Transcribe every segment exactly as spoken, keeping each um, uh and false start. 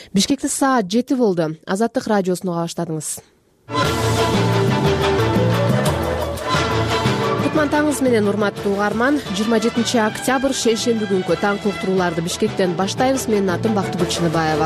Бишкекте саат жети болду. Азаттык радиосуну баштадыңыз. Кутман таңыңыз менен, урматтуу угарман. жыйырма жетинчи октябрь шейшемби күнкү таңкы уктурууларды Бишкектен баштайбыз. Менин атым Бактыгүл Чыныбаева.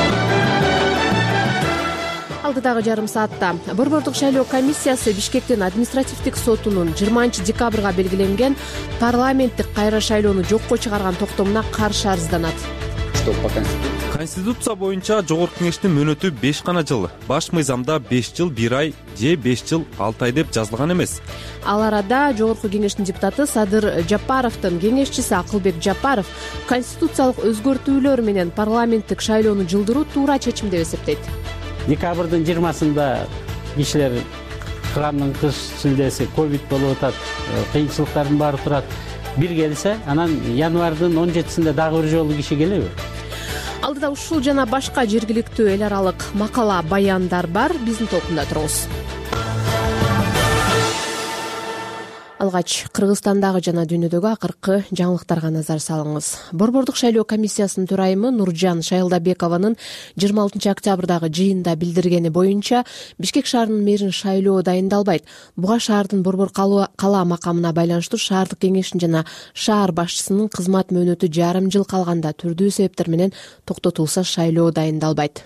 Алдыдагы жарым саатта Борбордук шайлоо комиссиясы Бишкектин административдик сотунун жыйырманчы декабрга белгиленген парламенттик кайра шайлоону жокко чыгарган токтомуна каршы арызданат. Конституция боюнча Жогорку кеңештин мөөнөтү беш гана жыл. Баш мыйзамда беш жыл бир ай же беш жыл алты ай деп жазылган эмес. Ал арада Жогорку кеңештин депутаты Садыр Жапаровдун кеңешчиси Акылбек Жапаров конституциялык өзгөртүүлөр менен парламенттик шайлоону жылдыруу туура чечим деп эсептейт. Декабрдын жыйырмасында кишилер кырамдын кыш шилдеси ковид болуп атат, кыйынчылыктардын баары турат. Бир келсе, анан январдын он жетисинде дагы бир жолу киши келеби? Алдыда ушул жана башка жергиликтүү эл аралык макала, баяндар бар. Биздин толкунда туруңуз. Алгач Кыргызстандагы жана дүйнөдөгү акыркы жаңылыктарга назар салыңыз. Борбордук шайлоо комиссиясынын төрайымы Нуржан Шайлдабекованын жыйырма алтынчы октябрдагы жыйында билдиргени боюнча, Бишкек шаарынын мэрин шайлоо дайындалбайт. Буга шаардын борбор кала макамына байланыштуу шаардык кеңештин жана шаар башчысынын кызмат мөөнөтү жарым жыл калганда түрдүү себептер менен токтотулса шайлоо дайындалбайт.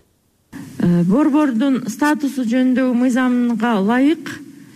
Борбордун статусу жөнүндөгү мыйзамга ылайык,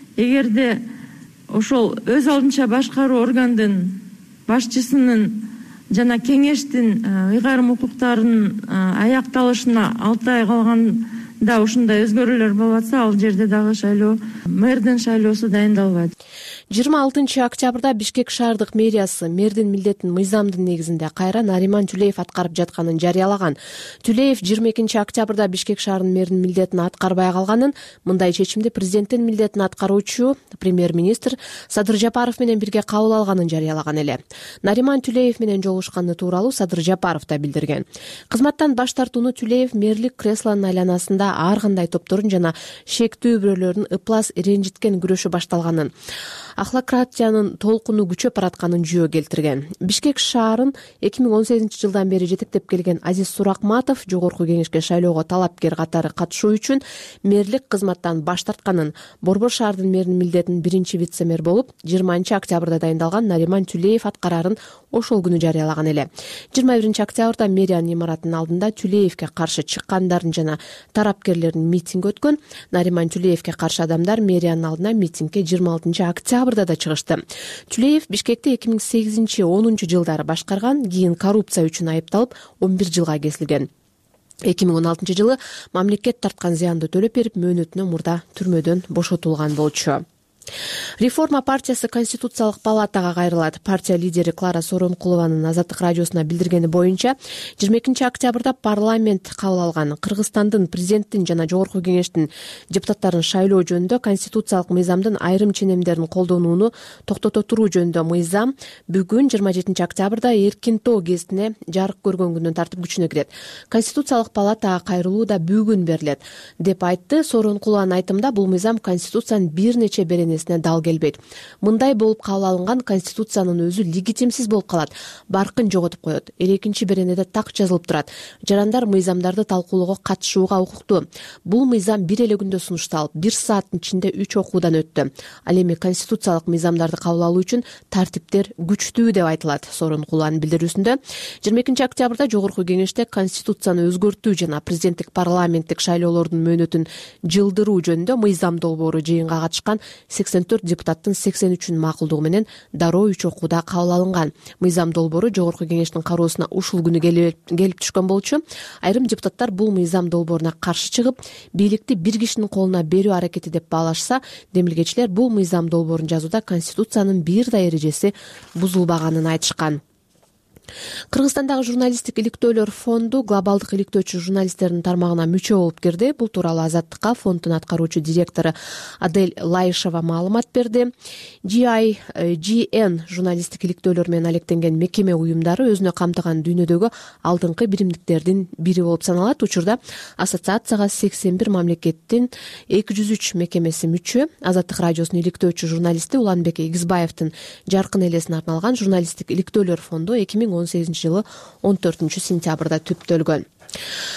эгерде ошол өз алдынча башкаруу органдын башчысынын жана кеңештин ыйгарым укуктарынын аякталышына алты ай калганда ушундай өзгөрүүлөр болуп атса, ал жерде дагы шайлоо, мэрдин шайлоосу дайындалбайт. жыйырма алтынчы октябрда Бишкек шаардык мэриясы мэрдин милдетин мыйзамдын негизинде кайра Нариман Тюлеев аткарып жатканын жарыялаган. Тюлеев жыйырма экинчи октябрда Бишкек шаарынын мэринин милдетин аткарбай калганын, мындай чечимди президенттин милдетин аткаруучу премьер-министр Садыр Жапаров менен бирге кабыл алганын жарыялаган эле. Нариман Тюлеев менен жолугушканы тууралуу Садыр Жапаров да билдирген. Кызматтан баш тартууну Тюлеев мэрлик креслонун айланасында ар кандай топторун жана шектүү бирөөлөрдүн ыплас ренжиткен күрөшү башталганын, ахлократиянын толкуну күчөп баратканын жөө келтирген. Бишкек шаарын эки миң он сегизинчи жылдан бери жетектеп келген Азиз Суракматов Жогорку кеңешке шайлоого талапкер катары катышуу үчүн мэрлик кызматтан баш тартканын, борбор шаардын мэринин милдетин биринчи вице-мэр болуп жыйырманчы октябрда дайындалган Нариман Тюлеев аткарарын ошол күнү жарыялаган эле. жыйырма биринчи октябрда мэриянын имаратынын алдында Тюлеевке каршы чыккандардын жана тарапкерлердин митинги өткөн. Нариман Тюлеевке каршы адамдар мэриянын алдына митингге жыйырма алтынчы октябрда да чыгышты. Тюлеев Бишкекти эки миң сегизинчи онунчу жылдары башкарган, кийин коррупция үчүн айыпталып он бир жылга кесилген. эки миң он алтынчы жылы мамлекет тарткан зыянды төлөп берип, мөөнөтүнө мурда түрмөдөн бошотулган болчу. Реформа партиясы Конституциялык палатага кайрылат. Партия лидери Клара Соронкулованын Азаттык радиосуна билдиргени боюнча, жыйырма экинчи октябрда парламент кабыл алган Кыргызстандын президенттин жана Жогорку кеңештин депутаттарын шайлоо жөнүндө конституциялык мыйзамдын айрым ченемдерин колдонууну токтото туруу жөнүндө мыйзам бүгүн жыйырма жетинчи октябрда Эркин Тоо гезитине жарык көргөн күндөн тартып күчүнө кирет. Конституциялык палатага кайрылуу да бүгүн берилет, деп айтты Соронкулованын айтымында. Бул мыйзам конституциянын бир нече беренеси дал келбейт. Мындай болуп кабыл алынган конституциянын өзү легитимсиз болуп калат, баркын жоготуп коет. Эл экинчи беренеде так жазылып турат: жарандар мыйзамдарды талкуулоого катышууга укуктуу. Бул мыйзам бир эле күндө сунушталып, бир сааттын ичинде үч окуудан өттү. Ал эми конституциялык мыйзамдарды кабыл алуу үчүн тартиптер күчтүү деп айтылат. Соронкулованын билдирүүсүндө жыйырма экинчи октябрда Жогорку кеңеште конституцияны өзгөртүү жана президенттик парламенттик шайлоолордун мөөнөтүн жылдыруу жөнүндө мыйзам долбоору жыйынга катышкан сексен төрт депутаттын сексен үчүнүн макулдугу менен дароо үч окууда кабыл алынган. Мыйзам долбоору Жогорку кеңештин кароосуна ушул күнү келип түшкөн болчу. Айрым депутаттар бул мыйзам долбооруна каршы чыгып, бийликти бир кишинин колуна берүү аракети деп баалашса, демилгечилер бул мыйзам долбоорун жазууда конституциянын бир да эрежеси бузулбаганын айтышкан. Кыргызстандагы журналисттик иликтөөлөр фонду глобалдык иликтөөчү журналисттердин тармагына мүчө болуп кирди. Бул тууралуу Азаттыкка фонддун аткаруучу директору Адель Лайышева маалымат берди. джи ай джи эн журналисттик иликтөөлөр менен алектенген мекеме уюмдары өзүнө камтыган дүйнөдөгү алдыңкы биримдиктердин бири болуп саналат. Учурда ассоциацияга сексен бир мамлекеттин эки жүз үч мекемеси мүчө. Азаттык радиосунун иликтөөчү журналисти Уланбек Игизбаевдин жаркын элесине арналган журналисттик иликтөөлөр фонду эки миң он сегизинчи жылы он төртүнчү сентябрда түптөлгөн.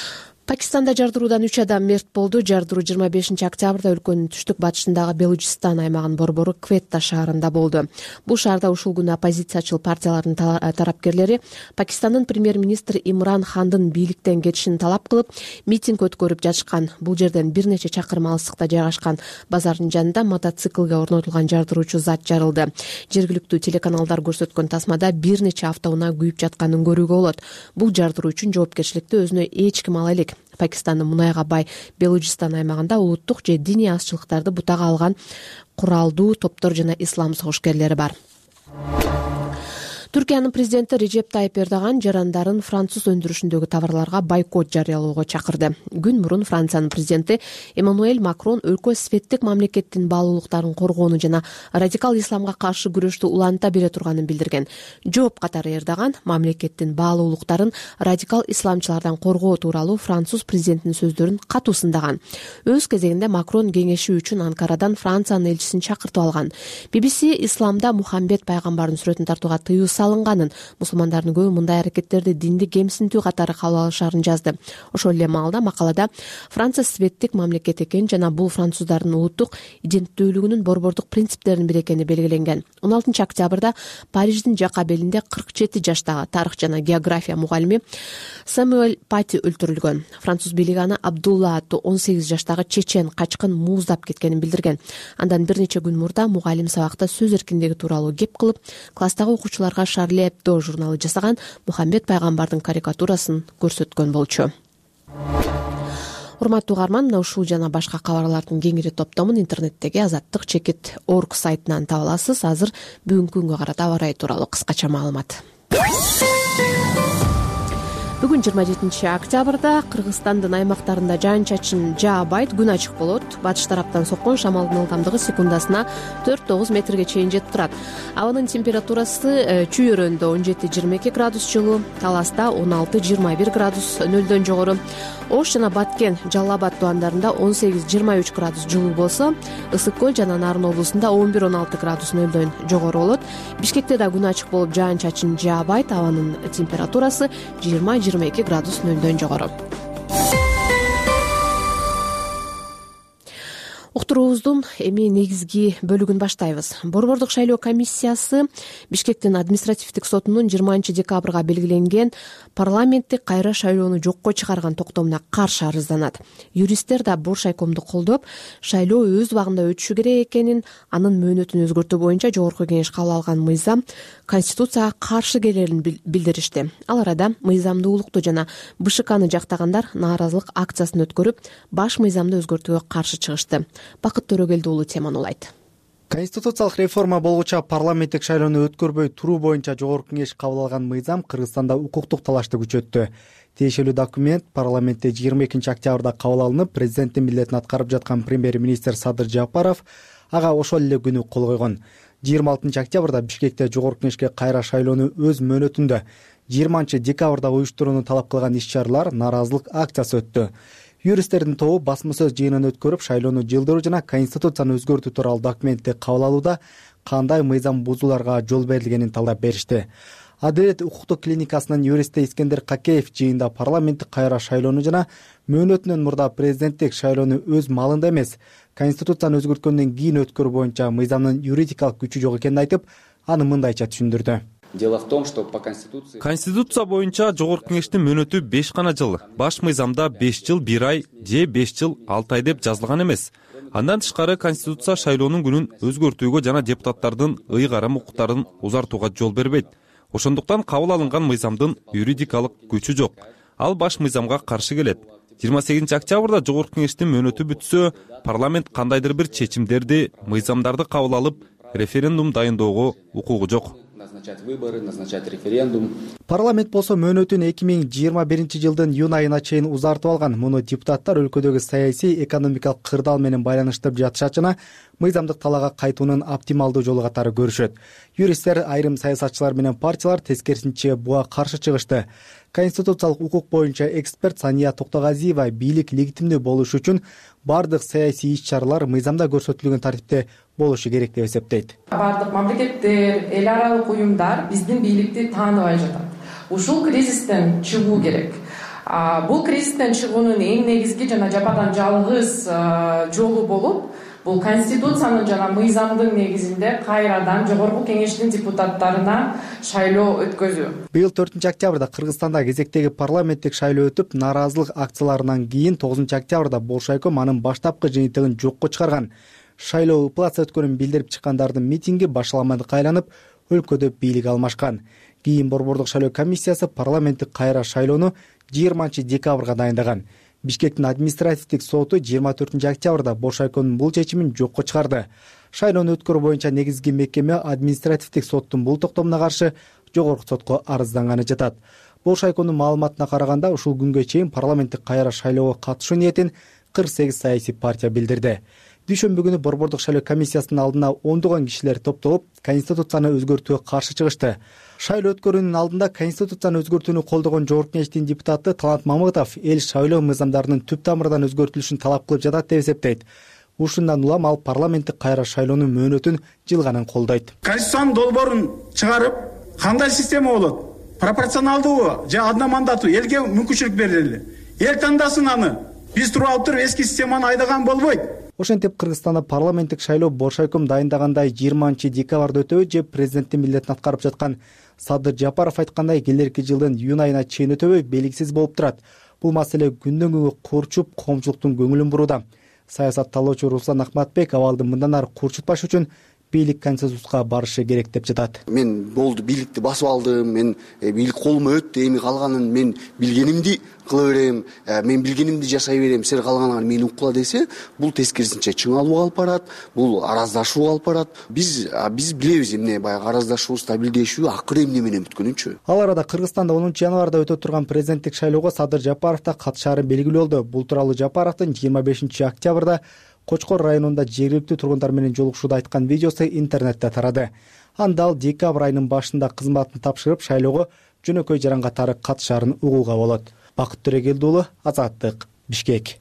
Пакистанда жардыруудан үч адам мерт болду. Жардыруу жыйырма бешинчи октябрда өлкөнүн түштүк батышындагы Белужистан аймагынын борбору Кветта шаарында болду. Бул шаарда ушул күнү оппозициячыл партиялардын тарапкерлери Пакистандын премьер-министри Имран Хандын бийликтен кетишин талап кылып, митинг өткөрүп жатышкан. Бул жерден бир нече чакырым алыстыкта жайгашкан базардын жанында мотоциклге орнотулган жардыруучу зат жарылды. Жергиликтүү телеканалдар көрсөткөн тасмада бир нече автоунаа күйүп жатканын көрүүгө болот. Бул жардыруу үчүн жоопкерчиликти өзүнө эч ким ала элек. Пакистандын мунайга бай Белужистан аймагында улуттук же диний азчылыктарды бутага алган куралдуу топтор жана ислам согушкерлери бар. Түркиянын президенти Режеп Тайип Эрдоган жарандарын француз өндүрүшүндөгү товарларга бойкот жарыялоого чакырды. Күн мурун Франциянын президенти Эммануэль Макрон өлкө светтик мамлекеттин баалуулуктарын коргоону жана радикал исламга каршы күрөштү уланта бере турганын билдирген. Жооп катары Эрдоган мамлекеттин баалуулуктарын радикал исламчылардан коргоо тууралуу француз президентинин сөздөрүн катуу сындаган. Өз кезегинде Макрон кеңешүү үчүн Анкарадан Франциянын элчисин чакыртып алган. би би си исламда Мухаммед пайгамбардын сүрөтүн тартууга тыюу салынганын, мусулмандардын көбү мындай аракеттерди динди кемсинтүү катары кабыл алышарын жазды. Ошол эле маалда макалада Франция светтик мамлекет экен жана бул француздардын улуттук иденттүүлүгүнүн борбордук принциптеринин бири экени белгиленген. он алтынчы октябрда Париждин Жакабелинде кырк жети жаштагы тарых жана география мугалими Самуэль Пати өлтүрүлгөн. Француз бийлиги аны Абдулла аттуу он сегиз жаштагы чечен качкын мууздап кеткенин билдирген. Андан бир нече күн мурда мугалим сабакта сөз эркиндиги тууралуу кеп кылып, класстагы окуучуларга Шарли Эбдо журналы жасаган Мухаммед пайгамбардын карикатурасын көрсөткөн болчу. Урматтуу угарман, мына ушул жана башка кабарлардын кеңири топтомун интернеттеги азаттык чекит точка орг сайтынан таба аласыз. Азыр бүгүнкү күнгө карата аба ырайы тууралуу кыскача маалымат. Бүгүн жыйырма жетинчи октябрда Кыргызстандын аймактарында жаан-чачын жаабайт, күн ачык болот. Батыш тараптан соккон шамалдын ылдамдыгы секундасына төрт тогуз метрге чейин жетип турат. Абанын температурасы Чүйөрөндө он жети жыйырма эки градус жылуу, Таласта он алты жыйырма бир градус нөлдөн жогору, Ош жана Баткен, Жалал Абад тубандарында он сегиз жыйырма үч градус жылуу болсо, Ысык көл жана Нарын облусунда он бир он алты градус нөлдөн жогору болот. Бишкекте да күн ачык болуп жаан-чачын жаабайт, абанын температурасы жыйырма жыйырма эки градус нөлдөн жогору. Уктуруубуздун эми негизги бөлүгүн баштайбыз. Борбордук шайлоо комиссиясы Бишкектин административдик сотунун жыйырманчы декабрга белгиленген парламенттик кайра шайлоону жокко чыгарган токтомуна каршы арызданат. Юристтер да Бош айкомду колдоп, шайлоо өз убагында өтүшү керек экенин, анын мөөнөтүн өзгөртүү боюнча жогорку кеңеш кабыл алган мыйзам конституцияга каршы келерин билдиришти. Ал арада мыйзамдуулукту жана бэ шэ каны жактагандар нааразылык акциясын өткөрүп, баш мыйзамды өзгөртүүгө каршы чыгышты. Бакыт Төрөгелди уулу теманы улайт. Конституциялык реформа болгуча парламенттик шайлоону өткөрбөй туруу боюнча жогорку кеңеш кабыл алган мыйзам Кыргызстанда укуктук талашты күчөттү. Тиешелүү документ парламентте жыйырма экинчи октябрда кабыл алынып, президенттин милдетин аткарып жаткан премьер-министр Садыр Жапаров ага ошол эле күнү кол койгон. жыйырма алтынчы октябрда Бишкекте жогорку кеңешке кайра шайлоону өз мөөнөтүндө, жыйырманчы декабрда уюштурууну талап кылган иш-чаралар, нааразылык акциясы өттү. Юристтердин тобу басма сөз жыйынын өткөрүп, шайлоону жылдыруу жана конституцияны өзгөртүү тууралуу документти кабыл алууда кандай мыйзам бузууларга жол берилгенин талдап беришти. Адилет укуктук клиникасынын юристи Искендер Какеев жыйында парламенттик кайра шайлоону жана мөөнөтүнөн мурда президенттик шайлоону өз маалында эмес, конституцияны өзгөрткөндөн кийин өткөрүү боюнча мыйзамдын юридикалык күчү жок экенин айтып, аны мындайча түшүндүрдү. Дело в том, что по конституции Конституция боюнча жогорку кеңештин мөөнөтү беш гана жыл. Баш мыйзамда беш жыл бир ай же беш жыл алты ай деп жазылган эмес. Андан тышкары конституция шайлоонун күнүн өзгөртүүгө жана депутаттардын ыйгарым укуктарын узартууга жол бербейт. Ошондуктан кабыл алынган мыйзамдын юридикалык күчү жок. Ал баш мыйзамга каршы келет. жыйырма сегизинчи октябрда жогорку кеңештин мөөнөтү бүтсө, парламент кандайдыр бир чечимдерди, мыйзамдарды кабыл алып, референдум дайындоого укугу жок. назначать выборы, назначать референдум. Парламент болсо мөөнөтүн эки миң жыйырма биринчи жылдын июнь айына чейин узартып алган. Муну депутаттар өлкөдөгү саясий, экономикалык кырдаал менен байланыштырып жатышат жана мыйзамдык талаага кайтуунун оптималдуу жолу катары көрүшөт. Юристтер, айрым саясатчылар менен партиялар тескерисинче буга каршы чыгышты. Конституциялык укук боюнча эксперт Сания Токтогазиева бийлик легитимдүү болуш үчүн бардык саясий иш-чаралар мыйзамда көрсөтүлгөн тартипте болушу керек деп эсептейт. Бардык мамлекеттер, эл аралык уюмдар биздин бийликти тааныбай жатат. Ушул кризистен чыгуу керек. Бул кризистен чыгуунун эң негизги жана жападан жалгыз жолу болуп, бул Конституциянын жана мыйзамдын негизинде кайрадан Жогорку Кеңештин депутаттарына шайлоо өткөзүү. Быйыл төртүнчү октябрда Кыргызстанда кезектеги парламенттик шайлоо өтүп, нааразылык акцияларынан кийин тогузунчу октябрда Болшайком анын баштапкы жыйынтыгын жокко чыгарган. Шайлоо ыпласа өткөнүн билдирип чыккандардын митинги башаламадыкка айланып, өлкөдө бийлик алмашкан. Кийин Борбордук шайлоо комиссиясы парламенттик кайра шайлоону жыйырманчы декабрга дайындаган. Бишкектин административдик соту жыйырма төртүнчү октябрда Болшайкомдун бул чечимин жокко чыгарды. Шайлоону өткөрүү боюнча негизги мекеме административдик соттун бул токтомуна каршы жогорку сотко арызданганы жатат. Болшайкомдун маалыматына караганда, ушул күнгө чейин парламенттик кайра шайлоого катышуу ниетин кырк сегиз саясий партия билдирди. Дүйшөмбү күнү Борбордук шайлоо комиссиясынын алдына ондогон кишилер топтолуп, Конституцияны өзгөртүүгө каршы чыгышты. Шайлоо өткөрүүнүн алдында Конституцияны өзгөртүүнү колдогон Жогорку Кеңештин депутаты Талант Мамытов эл шайлоо мыйзамдарынын түп тамырынан өзгөртүлүшүн талап кылып жатат деп эсептейт. Ушундан улам ал парламенттик кайра шайлоонун мөөнөтүн жылганын колдойт. Конституциянын долбоорун чыгарып, кандай система болот? Пропорционалдуу же одномандаттуу элге мүмкүнчүлүк берели. Эл тандасын аны. Биз туруп алып туруп эски системаны айдаган болбойт. Ошентип Кыргызстанда парламенттик шайлоо Болшайком дайындагандай жыйырманчы декабрда өтөбү же президенттин милдетин аткарып жаткан Садыр Жапаров айткандай келерки жылдын июнь айына чейин өтөбү белгисиз болуп турат. Бул маселе күндөн күнгө курчуп, коомчулуктун көңүлүн бурууда. Саясатталуучу Руслан Акматбек абалды мындан ары курчутпаш үчүн бийлик консенсуска барышы керек деп жатат. Мен болду, бийликти басып алдым, мен бийлик колума өттү, эми калганын мен билгенимди кыла берем, мен билгенимди жашай берем, силер калганыңар мени уккула десе, бул тескерисинче чыңалууга алып барат, бул араздашууга алып барат. Биз биз билебиз эмне баягы араздашуу, стабилдешүү акыры эмне менен бүткөнүнчү. Ал арада Кыргызстанда онунчу январда өтө турган президенттик шайлоого Садыр Жапаров да катышаары белгилүү болду. Бул тууралуу Жапаровдун жыйырма бешинчи октябрда Кочкор районунда жергиликтүү тургундар менен жолугушууда айткан видеосу интернетте тарады. Анда ал декабрь айынын башында кызматын тапшырып, шайлоого жөнөкөй жаран катары катышаарын угууга болот. Бакыт Төрегелди уулу, Азаттык, Бишкек.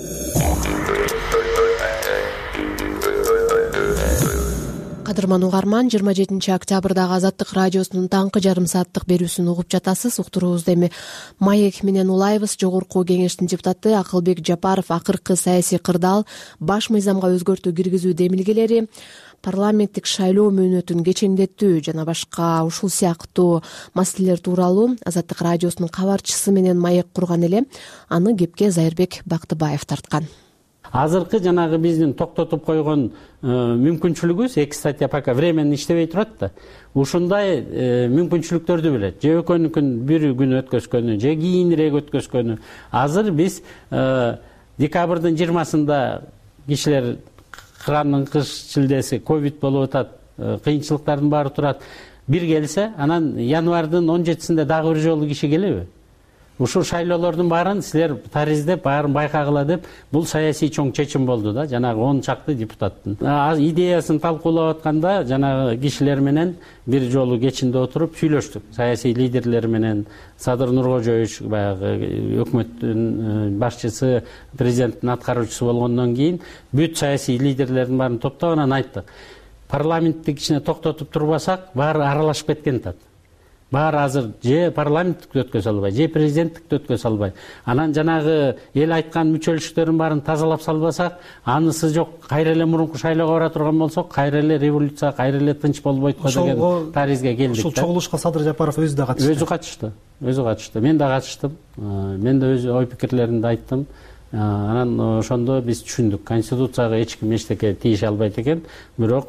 Кадырман угарман, жыйырма жетинчи октябрдагы Азаттык радиосунун таңкы жарым сааттык берүүсүн угуп жатасыз. Уктуруубузду эми Маек менен улайбыз. Жогорку Кеңештин депутаты Акылбек Жапаров акыркы саясий кырдаал, баш мыйзамга өзгөртүү киргизүү демилгелери, парламенттик шайлоо мөөнөтүн кечеңдетүү жана башка ушул сыяктуу маселелер тууралуу Азаттык радиосунун кабарчысы менен маек курган эле. Аны кепке Зайырбек Бактыбаев тарткан. Азыркы жанагы биздин токтотуп койгон мүмкүнчүлүгүбүз эки статья пока временно иштебей турат да. Ушундай мүмкүнчүлүктөрдү билет. Же экөөнүкүн бир күн өткөзгөнү, же кийинирээк өткөзгөнү. Азыр биз декабрдын жыйырмасында кишилер кырандын кыш шилдеси ковид болуп атат, кыйынчылыктардын баары турат. Бир келсе, анан январдын он жетисинде дагы бир жолу киши келеби? Ушул шайлоолордун баарын силер тариздеп, баарын байкагыла деп, бул саясий чоң чечим болду да, жанагы он чакты депутаттын. Идеясын талкуулап атканда жанагы кишилер менен бир жолу кечинде отуруп сүйлөштүк. Саясий лидерлер менен Садыр Нуркожоевич баягы өкмөттүн башчысы, президенттин аткаруучусу болгондон кийин бүт саясий лидерлердин баарын топтоп анан айттык. Парламенттик ичине токтотуп турбасак, баары аралашып кеткен атат. Баары азыр же парламенттикти өткөзө албай, же президенттикти өткөзө албай. Анан жанагы эл айткан мүчөлүштөрдүн баарын тазалап салбасак, анысы жок, кайра эле мурунку шайлоого бара турган болсок, кайра эле революция, кайра эле тынч болбойт го деген таризге келдик. Ушул чогулушка Садыр Жапаров өзү да катышты. Өзү катышты. Өзү катышты. Мен да катыштым. Мен да өз ой пикирлеримди айттым. Анан ошондо биз түшүндүк. Конституцияга эч ким эчтеке тийише албайт экен, бирок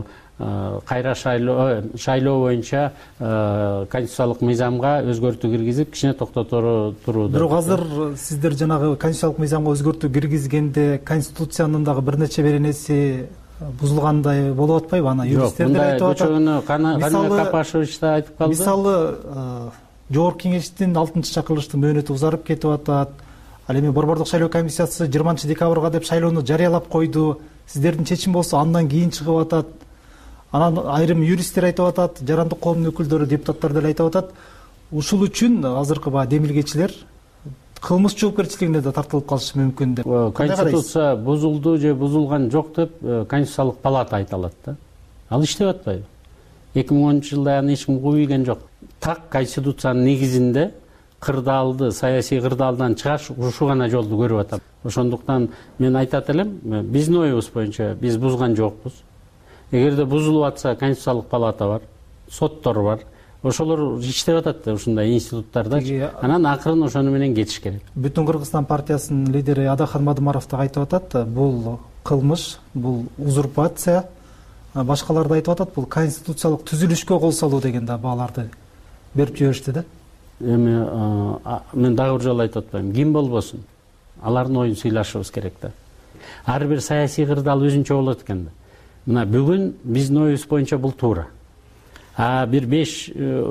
кайра шайлоо шайлоо боюнча конституциялык мыйзамга өзгөртүү киргизип, кичине токтотуу туруу. Бирок азыр сиздер жанагы конституциялык мыйзамга өзгөртүү киргизгенде конституциянын дагы бир нече беренеси бузулгандай болуп атпайбы? Ана юристтер деле айтып атат. Жок, Канат Капашевич да айтып калды. Мисалы, Жогорку Кеңештин алтынчы чакырылыштын мөөнөтү узарып кетип атат. Ал эми Борбордук шайлоо комиссиясы жыйырманчы декабрга деп шайлоону жарыялап койду. Сиздердин чечим болсо андан кийин чыгып атат. Анан айрым юристтер айтып атат, жарандык коомдун өкүлдөрү, депутаттар деле айтып атат. Ушул үчүн азыркы баа демилгечилер кылмыш жоопкерчилигине да тартылып калышы мүмкүн деп. Конституция бузулду же бузулган жок деп Конституциялык палата айта алат да. Ал иштеп атпайбы? эки миң онунчу жылда аны эч ким куу ийген жок. Так Конституциянын негизинде кырдаалды, саясий кырдаалдан чыгаш ушул гана жолду көрүп атам. Ошондуктан мен айтат элем, биздин оюбуз боюнча биз бузган жокпуз. Эгерде бузулуп атса, конституциялык палата бар, соттор бар. Ошолор иштеп атат ушундай институттарда. Анан акырын ошону менен кетиш керек. Бүтүн Кыргызстан партиясынын лидери Адахан Мадымаров да айтып атат, бул кылмыш, бул узурпация. Башкалар да айтып атат, бул конституциялык түзүлүшкө кол салуу деген да бааларды берип жиберишти да. Эми мен дагы бир жолу айтып атпайм, ким болбосун, алардын оюн сыйлашыбыз керек да. Ар бир саясий кырдаал өзүнчө болот экен да. Мына бүгүн биздин оюбуз боюнча бул туура. А бир беш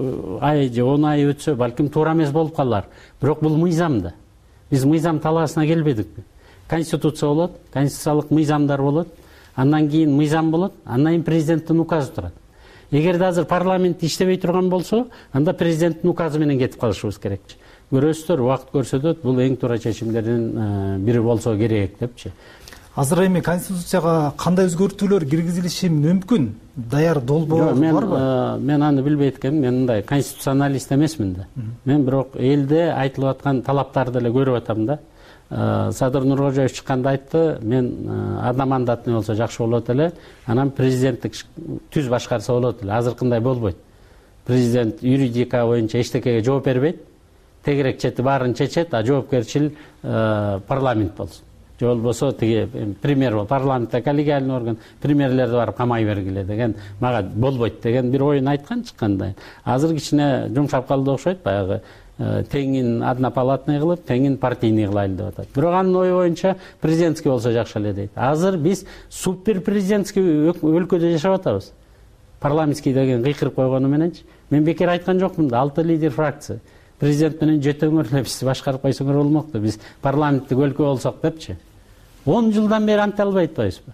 ай же он ай өтсө, балким туура эмес болуп калар. Бирок бул мыйзам да. Биз мыйзам талаасына келбедикпи. Конституция болот, конституциялык мыйзамдар болот, андан кийин мыйзам болот, андан кийин президенттин указы турат. Эгерде азыр парламент иштебей турган болсо, анда президенттин указы менен кетип калышыбыз керек. Көрөсүздөр, убакыт көрсөтөт, бул эң туура чечимдердин бири болсо керек депчи. Азыр эми конституцияга кандай өзгөртүүлөр киргизилиши мүмкүн? Даяр долбоор барбы? Мен аны билбейт экенмин. Мен мындай конституционалист эмесмин да. Мен бирок элде айтылып аткан талаптарды эле көрүп атам да. Садыр Нуркожоев чыкканда айтты, мен ада мандатный болсо жакшы болот эле, анан президенттик түз башкарса болот эле. Азыркындай болбойт. Президент юридика боюнча эчтекеге жооп бербейт, тегерек чети баарын чечет, а жоопкерчил парламент болсун. Же болбосо тиги премьер бол, парламентте коллегиальный орган, премьерлерди барып камай бергиле деген, мага болбойт деген бир оюн айткан чыкканда. Азыр кичине жумшап калды окшойт, баягы теңин однопалатный кылып, теңин партийный кылайлы деп атат. Бирок анын ою боюнча президентский болсо жакшы эле дейт. Азыр биз супер президентский өлкөдө жашап атабыз. Парламентский деген кыйкырып койгону мененчи. Мен бекер айткан жокмун да, алты лидер фракция. Президент менен жөтөңөр эле бизди башкарып койсоңор болмокту. Биз парламенттик өлкө болсок депчи. он жылдан бери анте албай атпайбызбы?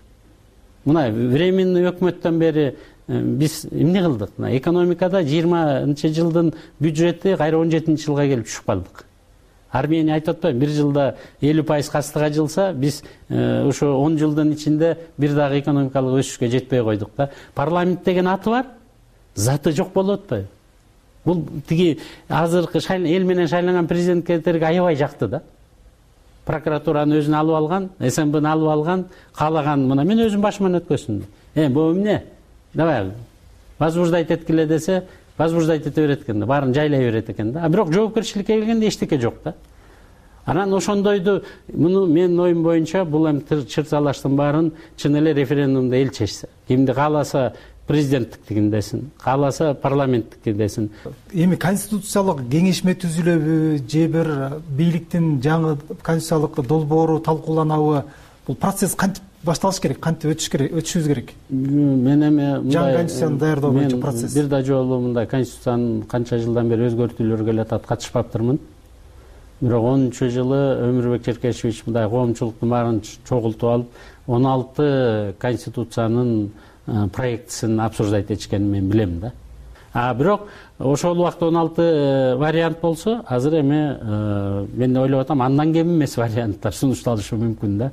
Мына временный өкмөттөн бери биз эмне кылдык? Мына экономикада жыйырманчы жылдын бюджети кайра он жетинчи жылга келип түшүп калдык. Армения айтып атпайбы, бир жылда элүү пайыз кастыга жылса, биз ошо он жылдын ичинде бир дагы экономикалык өсүшкө жетпей койдук да. Парламент деген аты бар, заты жок болуп атпайбы? Бул тиги азыркы эл менен шайланган президенттерге аябай жакты да. Прокуратураны өзүнө алып алган, эс эм бни алып алган, каалаган мына мен өзүм башыман өткөзсүм. Э, бул эмне? Давай, возбуждать эткиле десе, возбуждать эте берет экен да, баарын жайлай берет экен да. А бирок жоопкерчиликке келгенде эчтеке жок да. Анан ошондойду, муну менин оюм боюнча бул эми чырсалаштын баарын чын эле референдумда эл чечсе. Кимди кааласа президенттиктигин десин, кааласа парламенттикти десин. Эми конституциялык кеңешме түзүлөбү же бир бийликтин жаңы конституциялык долбоору талкууланабы? Бул процесс кантип башталыш керек, кантип өтүш керек, өтүшүбүз керек? Мен эми жаңы конституцияны даярдоо боюнча процесс. Бир да жолу мындай конституциянын канча жылдан бери өзгөртүүлөргө келе атат, катышпаптырмын. Бирок онунчу жылы Өмүрбек Черкешевич мындай коомчулуктун баарын чогултуп алып, он алты конституциянын проектисин обсуждать этишкенин мен билем да. А бирок ошол убакта он алты вариант болсо, азыр эми мен ойлоп атам, андан кем эмес варианттар сунушталышы мүмкүн да.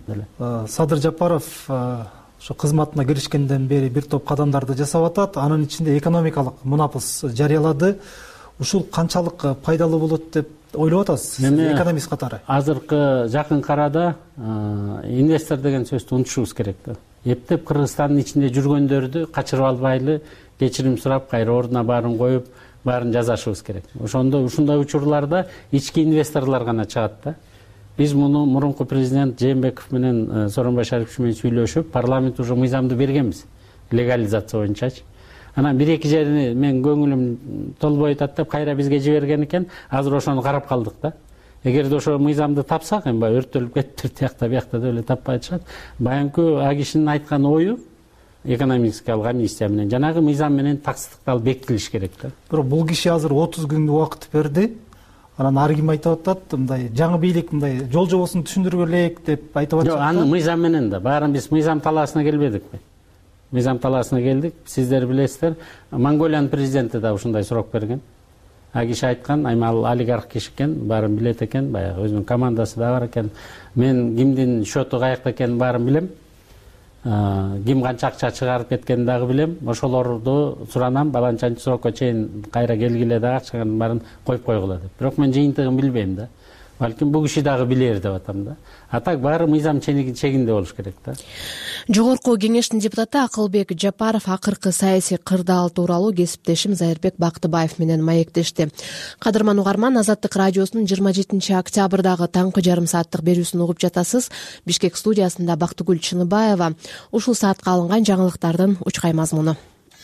Садыр Жапаров ошо кызматына киришкенден бери бир топ кадамдарды жасап атат, анын ичинде экономикалык мунапыс жарыялады. Ушул канчалык пайдалуу болот деп ойлоп атасыз, экономист катары? Азыркы жакын карада инвестор деген сөздү унутушубуз керек да. Эптеп Кыргызстандын ичинде жүргөндөрдү качырып албайлы, кечирим сурап, кайра ордуна баарын коюп, баарын жазашыбыз керек. Ошондо ушундай учурларда ички инвесторлор гана чыгат да. Биз муну мурунку президент Жээнбеков менен Сооронбай Шарипович менен сүйлөшүп, парламент уже мыйзамды бергенбиз, легализация боюнчачы. Анан бир эки жерини мен көңүлүм толбой атат деп кайра бизге жиберген экен, азыр ошону карап калдык да. Эгерде ошо мыйзамды тапсак, эми баягы өрттөлүп кетиптир, тиякта биякта деп эле таппай атышат. Баягы а кишинин айткан ою экономикалык амнистия менен жанагы мыйзам менен таксттыкталып бекитилиш керек да. Бирок бул киши азыр отуз күн убакыт берди. Анан ар ким айтып атат, мындай жаңы бийлик мындай жол жобосун түшүндүрүп элек деп айтып атышат. Жок, аны мыйзам менен да, баарын биз мыйзам талаасына келбедикпи? Мыйзам талаасына келдик. Сиздер билесиздер, Монголиянын президенти да ушундай суроо берген. А киши айткан, айма ал олигарх киши экен, баарын билет экен, баягы өзүнүн командасы да бар экен. Мен кимдин счету каякта экенин баарын билем. ким канча акча чыгарып кеткенин дагы билем. Ошолорду суранам, баланчанчы срокко чейин кайра келгиле дагы акчанын баарын коюп койгула деп. Бирок мен жыйынтыгын билбейм да. Балким бул киши дагы билер деп атам да. А так баары мыйзам чегинде болуш керек да. Жогорку кеңештин депутаты Акылбек Жапаров акыркы саясий кырдаал тууралуу кесиптешим Зайырбек Бактыбаев менен маектешти. Кадырман угарман, Азаттык радиосунун жыйырма жетинчи октябрдагы таңкы жарым сааттык берүүсүн угуп жатасыз. Бишкек студиясында Бактыгүл Чыныбаева. Ушул саатка алынган жаңылыктардын учкай мазмуну.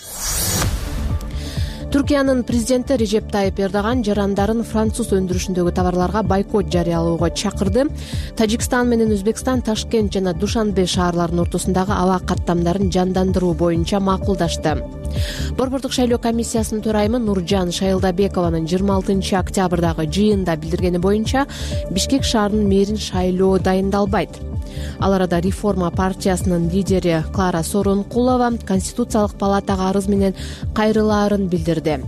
Түркиянын президенти Режеп Тайып Эрдоган жарандарын француз өндүрүшүндөгү товарларга бойкот жарыялоого чакырды. Тажикстан менен Өзбекстан Ташкент жана Душанбе шаарларынын ортосундагы аба каттамдарын жандандыруу боюнча макулдашты. Борбордук шайлоо комиссиясынын төрайымы Нуржан Шайылдабекованын жыйырма алтынчы октябрдагы жыйында билдиргени боюнча Бишкек шаарынын мэрин шайлоо дайындалбайт. Ал арада Реформа партиясынын лидери Клара Сооронкулова Конституциялык палатага арыз менен кайрылаарын билдирди.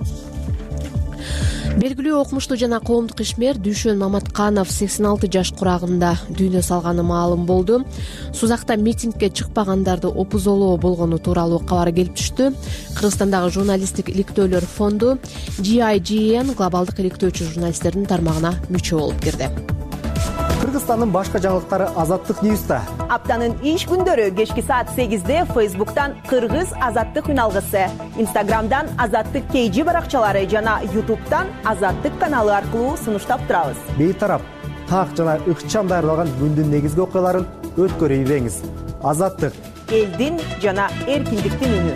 Белгилүү окумуштуу жана коомдук ишмер Дүйшөн Маматканов сексен алты жаш курагында дүйнө салганы маалым болду. Сузакта митингге чыкпагандарды опузолоо болгону тууралуу кабар келип түштү. Кыргызстандагы журналисттик иликтөөлөр фонду G I G N глобалдык иликтөөчү журналисттердин тармагына мүчө болуп кирди. Кыргызстандын башка жаңылыктары Азаттык Ньюста. Аптанын иш күндөрү кечки саат сегизде Фейсбуктан Кыргыз Азаттык үналгысы, Инстаграмдан Азаттык кей жи баракчалары жана Ютубтан Азаттык каналы аркылуу сунуштап турабыз. Бейтарап, так жана ыкчам даярдалган күндүн негизги окуяларын өткөрүп ийбеңиз. Азаттык элдин жана эркиндиктин үнү.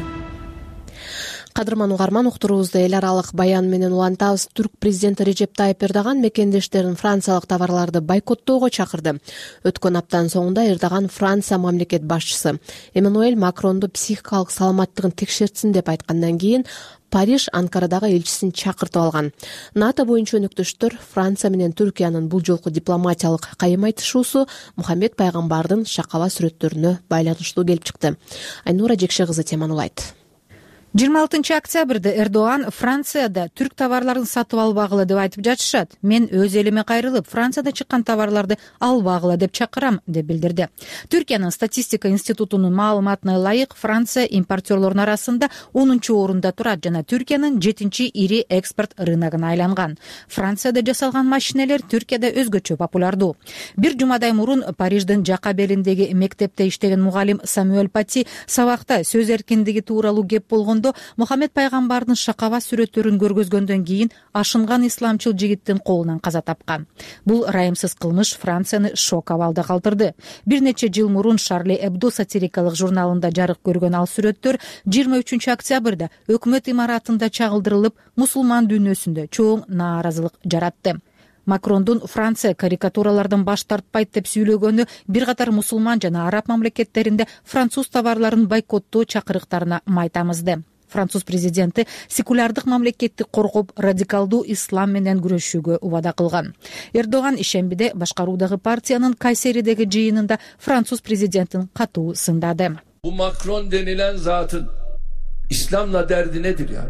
Кадырман угарман, уктуруубузду эл аралык баян менен улантабыз. Түрк президенти Режеп Тайып Эрдоган мекендештерин франциялык товарларды бойкоттоого чакырды. Өткөн аптанын соңунда Эрдоган Франция мамлекет башчысы Эммануэль Макронду психикалык саламаттыгын текшертсин деп айткандан кийин Париж Анкарадагы элчисин чакыртып алган. НАТО боюнча өнөктөштөр Франция менен Түркиянын бул жолку дипломатиялык кайым айтышуусу Мухаммед пайгамбардын шакаба сүрөттөрүнө байланыштуу келип чыкты. Айнура Жекше кызы теманы улайт. жыйырма алтынчы октябрда Эрдоган Францияда түрк товарларын сатып албагыла деп айтып жатышат. Мен өз элиме кайрылып, Францияда чыккан товарларды албагыла деп чакырам деп билдирди. Түркиянын статистика институтунун маалыматына ылайык, Франция импортерлордун арасында онунчу орунда турат жана Түркиянын жетинчи ири экспорт рыногуна айланган. Францияда жасалган машинелер Түркияда өзгөчө популярдуу. Бир жумадай мурун Париждин жака белиндеги мектепте иштеген мугалим Самюэль Пати сабакта сөз эркиндиги тууралуу кеп болгон Мухаммед пайгамбардын шакаба сүрөттөрүн көргөзгөндөн кийин ашынган исламчыл жигиттин колунан каза тапкан. Бул ырайымсыз кылмыш Францияны шок абалда калтырды. Бир нече жыл мурун Шарли Эбдо сатирикалык журналында жарык көргөн ал сүрөттөр жыйырма үчүнчү октябрда өкмөт имаратында чагылдырылып, мусулман дүйнөсүндө чоң нааразылык жаратты. Макрондун Франция карикатуралардан баш тартпайт деп сүйлөгөнү бир катар мусулман жана араб мамлекеттеринде француз товарларын бойкоттоо чакырыктарына майтамызды. Француз президенти секулярдык мамлекетти коргоп, радикалдуу ислам менен күрөшүүгө убада кылган. Эрдоган ишембиде башкаруудагы партиянын Кайсеридеги жыйынында француз президентин катуу сындады. Bu Macron denilen zatın İslam'la derdi nedir ya?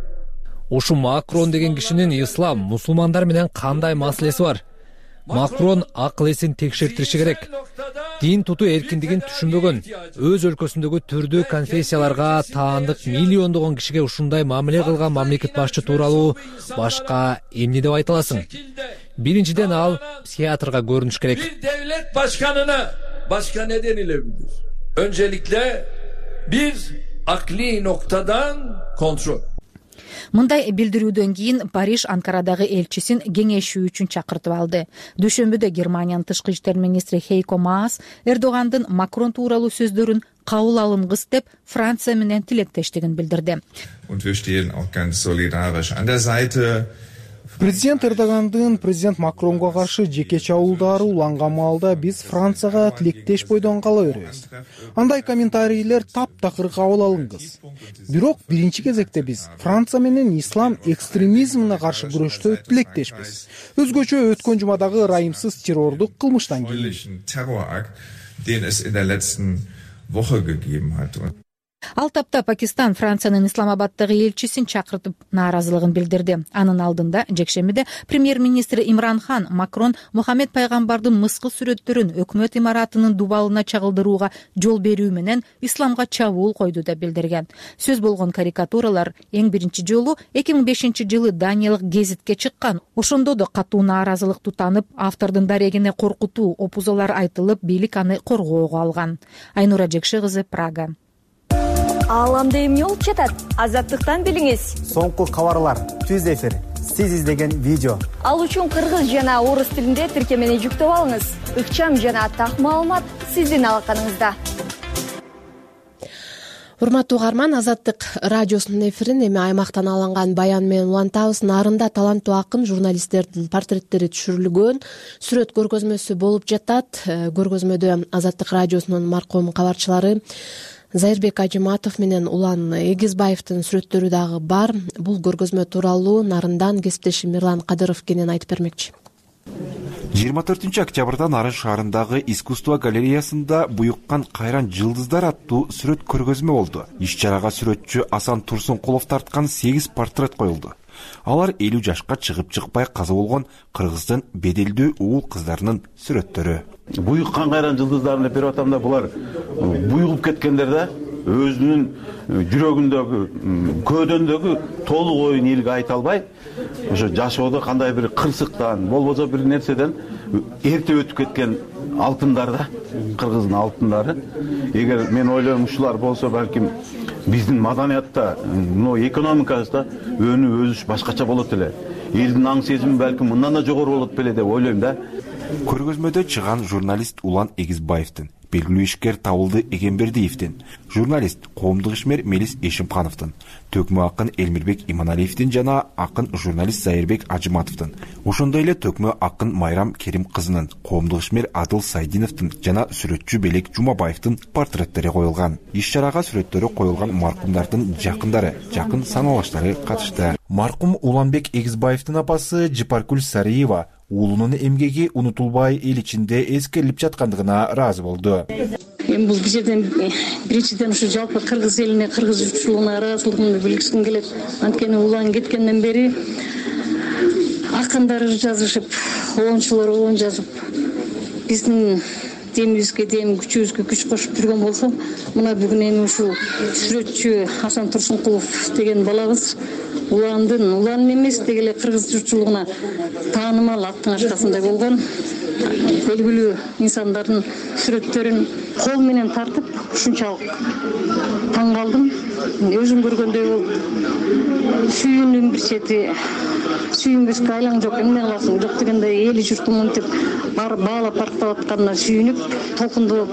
Ушу Макрон деген кишинин ислам, мусулмандар менен кандай маселеси бар? Макрон акыл эсин текшертириши керек. Дин тутуу эркиндигин түшүнбөгөн, өз өлкөсүндөгү түрдүү конфессияларга таандык миллиондогон кишиге ушундай мамиле кылган мамлекет башчы тууралуу башка эмне деп айта аласың? Биринчиден ал психиатрга көрүнүш керек. Bir devlet başkanına başka ne denilebilir? Öncelikle bir akli noktadan kontrol. Мындай билдирүүдөн кийин Париж Анкарадагы элчисин кеңешүү үчүн чакыртып алды. Дүйшөмбүдө Германиянын тышкы иштер министри Хейко Маас Эрдогандын Макрон тууралуу сөздөрүн кабыл алынгыс деп Франция менен тилектештигин билдирди. Президент Эрдогандын президент Макронго каршы жеке чабуулдары уланган маалда биз Францияга тилектеш бойдон кала беребиз. Андай комментарийлер таптакыр кабыл алынгыс. Бирок биринчи кезекте биз Франция менен ислам экстремизмине каршы күрөштө тилектешпиз. Өзгөчө өткөн жумадагы ырайымсыз террордук кылмыштан кийин. Ал тапта Пакистан Франциянын Исламабаддагы элчисин чакыртып нааразылыгын билдирди. Анын алдында жекшембиде премьер-министр Имран Хан Макрон Мухаммед пайгамбардын мыскыл сүрөттөрүн өкмөт имаратынын дубалына чагылдырууга жол берүү менен исламга чабуул койду деп билдирген. Сөз болгон карикатуралар эң биринчи жолу эки миң бешинчи жылы Даниялык гезитке чыккан. Ошондо да катуу нааразылык тутанып, автордун дарегине коркутуу опузолор айтылып, бийлик аны коргоого алган. Айнура Жекши кызы, Прага. Ааламда эмне болуп жатат? Азаттыктан билиңиз. Соңку кабарлар, түз эфир, сиз издеген видео. Ал үчүн кыргыз жана орус тилинде тиркемени жүктөп алыңыз. Ыкчам жана так маалымат сиздин алаканыңызда. Урматтуу угарман, Азаттык радиосунун эфирин эми аймактан алынган баян менен улантабыз. Нарында таланттуу акын, журналисттердин портреттери түшүрүлгөн сүрөт көргөзмөсү болуп жатат. Көргөзмөдө Азаттык радиосунун маркум кабарчылары Зайырбек Ажыматов менен Улан Эгизбаевдин сүрөттөрү дагы бар. Бул көргөзмө тууралуу Нарындан кесиптешим Мирлан Кадыров кенен айтып бермекчи. жыйырма төртүнчү октябрда Нарын шаарындагы искусство галереясында буюккан кайран жылдыздар аттуу сүрөт көргөзмө болду. Иш-чарага сүрөтчү Асан Турсункулов тарткан сегиз портрет коюлду. Алар элүү жашка чыгып чыкпай каза болгон кыргыздын беделдүү уул кыздарынын сүрөттөрү. Буюккан кайран жылдыздарын деп берип атам да, булар буюгуп кеткендер да өзүнүн жүрөгүндөгү, көөдөндөгү толук оюн элге айта албай, ошо жашоодо кандай бир кырсыктан, болбосо бир нерседен эрте өтүп кеткен алтындар да, кыргыздын алтындары. Эгер мен ойлойм ушулар болсо, балким биздин маданиятта, мына экономикабызда өнү өсүш башкача болот эле. Элдин аң сезими балким мындан да жогору болот беле деп ойлойм да. Көргөзмөдө чыган журналист Улан Эгизбаевдин, белгилүү ишкер Табылды Эгембердиевдин, журналист коомдук ишмер Мелис Эшимкановдун, төкмө акын Элмирбек Иманалиевдин жана акын журналист Зайырбек Ажыматовдун, ошондой эле төкмө акын Майрам Керим кызынын, коомдук ишмер Адыл Сайдиновдун жана сүрөтчү Белек Жумабаевдин портреттери коюлган. Иш-чарага сүрөттөрү коюлган маркумдардын жакындары, жакын саналаштары катышты. Маркум Уланбек Эгизбаевдин апасы Жипаркүл Сариева уулунун эмгеги унутулбай эл ичинде эскерилип жаткандыгына ыраазы болду. Эми бул жерден биринчиден ушу жалпы кыргыз элине, кыргыз журтчулугуна ыраазычылыгымды билгисим келет. Анткени улан кеткенден бери акындар жазышып, оончулар оон жазып, биздин демибизге дем, күчүбүзгө күч кошуп жүргөн болсо, мына бүгүн эми ушул сүрөтчү Асан Турсункулов деген балабыз уландын, улан эмес дегеле кыргыз журтчулугуна таанымал аттын аркасында болгон белгилүү инсандардын сүрөттөрүн кол менен тартып ушунчалык таң калдым. Өзүм көргөндөй болуп сүйүүнүн бир чети сүйүнгүскө айлаң жок, эмне кыласың, жок дегенде эли журтум мынтип барып баалап барктап атканына сүйүнүп толкундуп,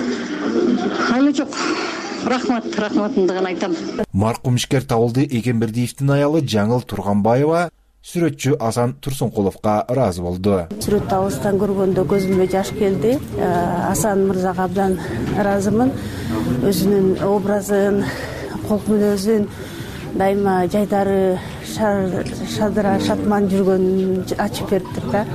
айлы жок. Рахмат, рахматымды гана айтам. Маркум ишкер Табылды Эгембердиевдин аялы Жаңыл Турганбаева сүрөтчү Асан Турсункуловго ыраазы болду. Сүрөт алыстан көргөндө көзүмө жаш келди. Асан мырзага абдан ыраазымын. Өзүнүн образын, кол мүнөзүн дайыма жайдары, шадыра, шатман жүргөнүн ачып бериптир да.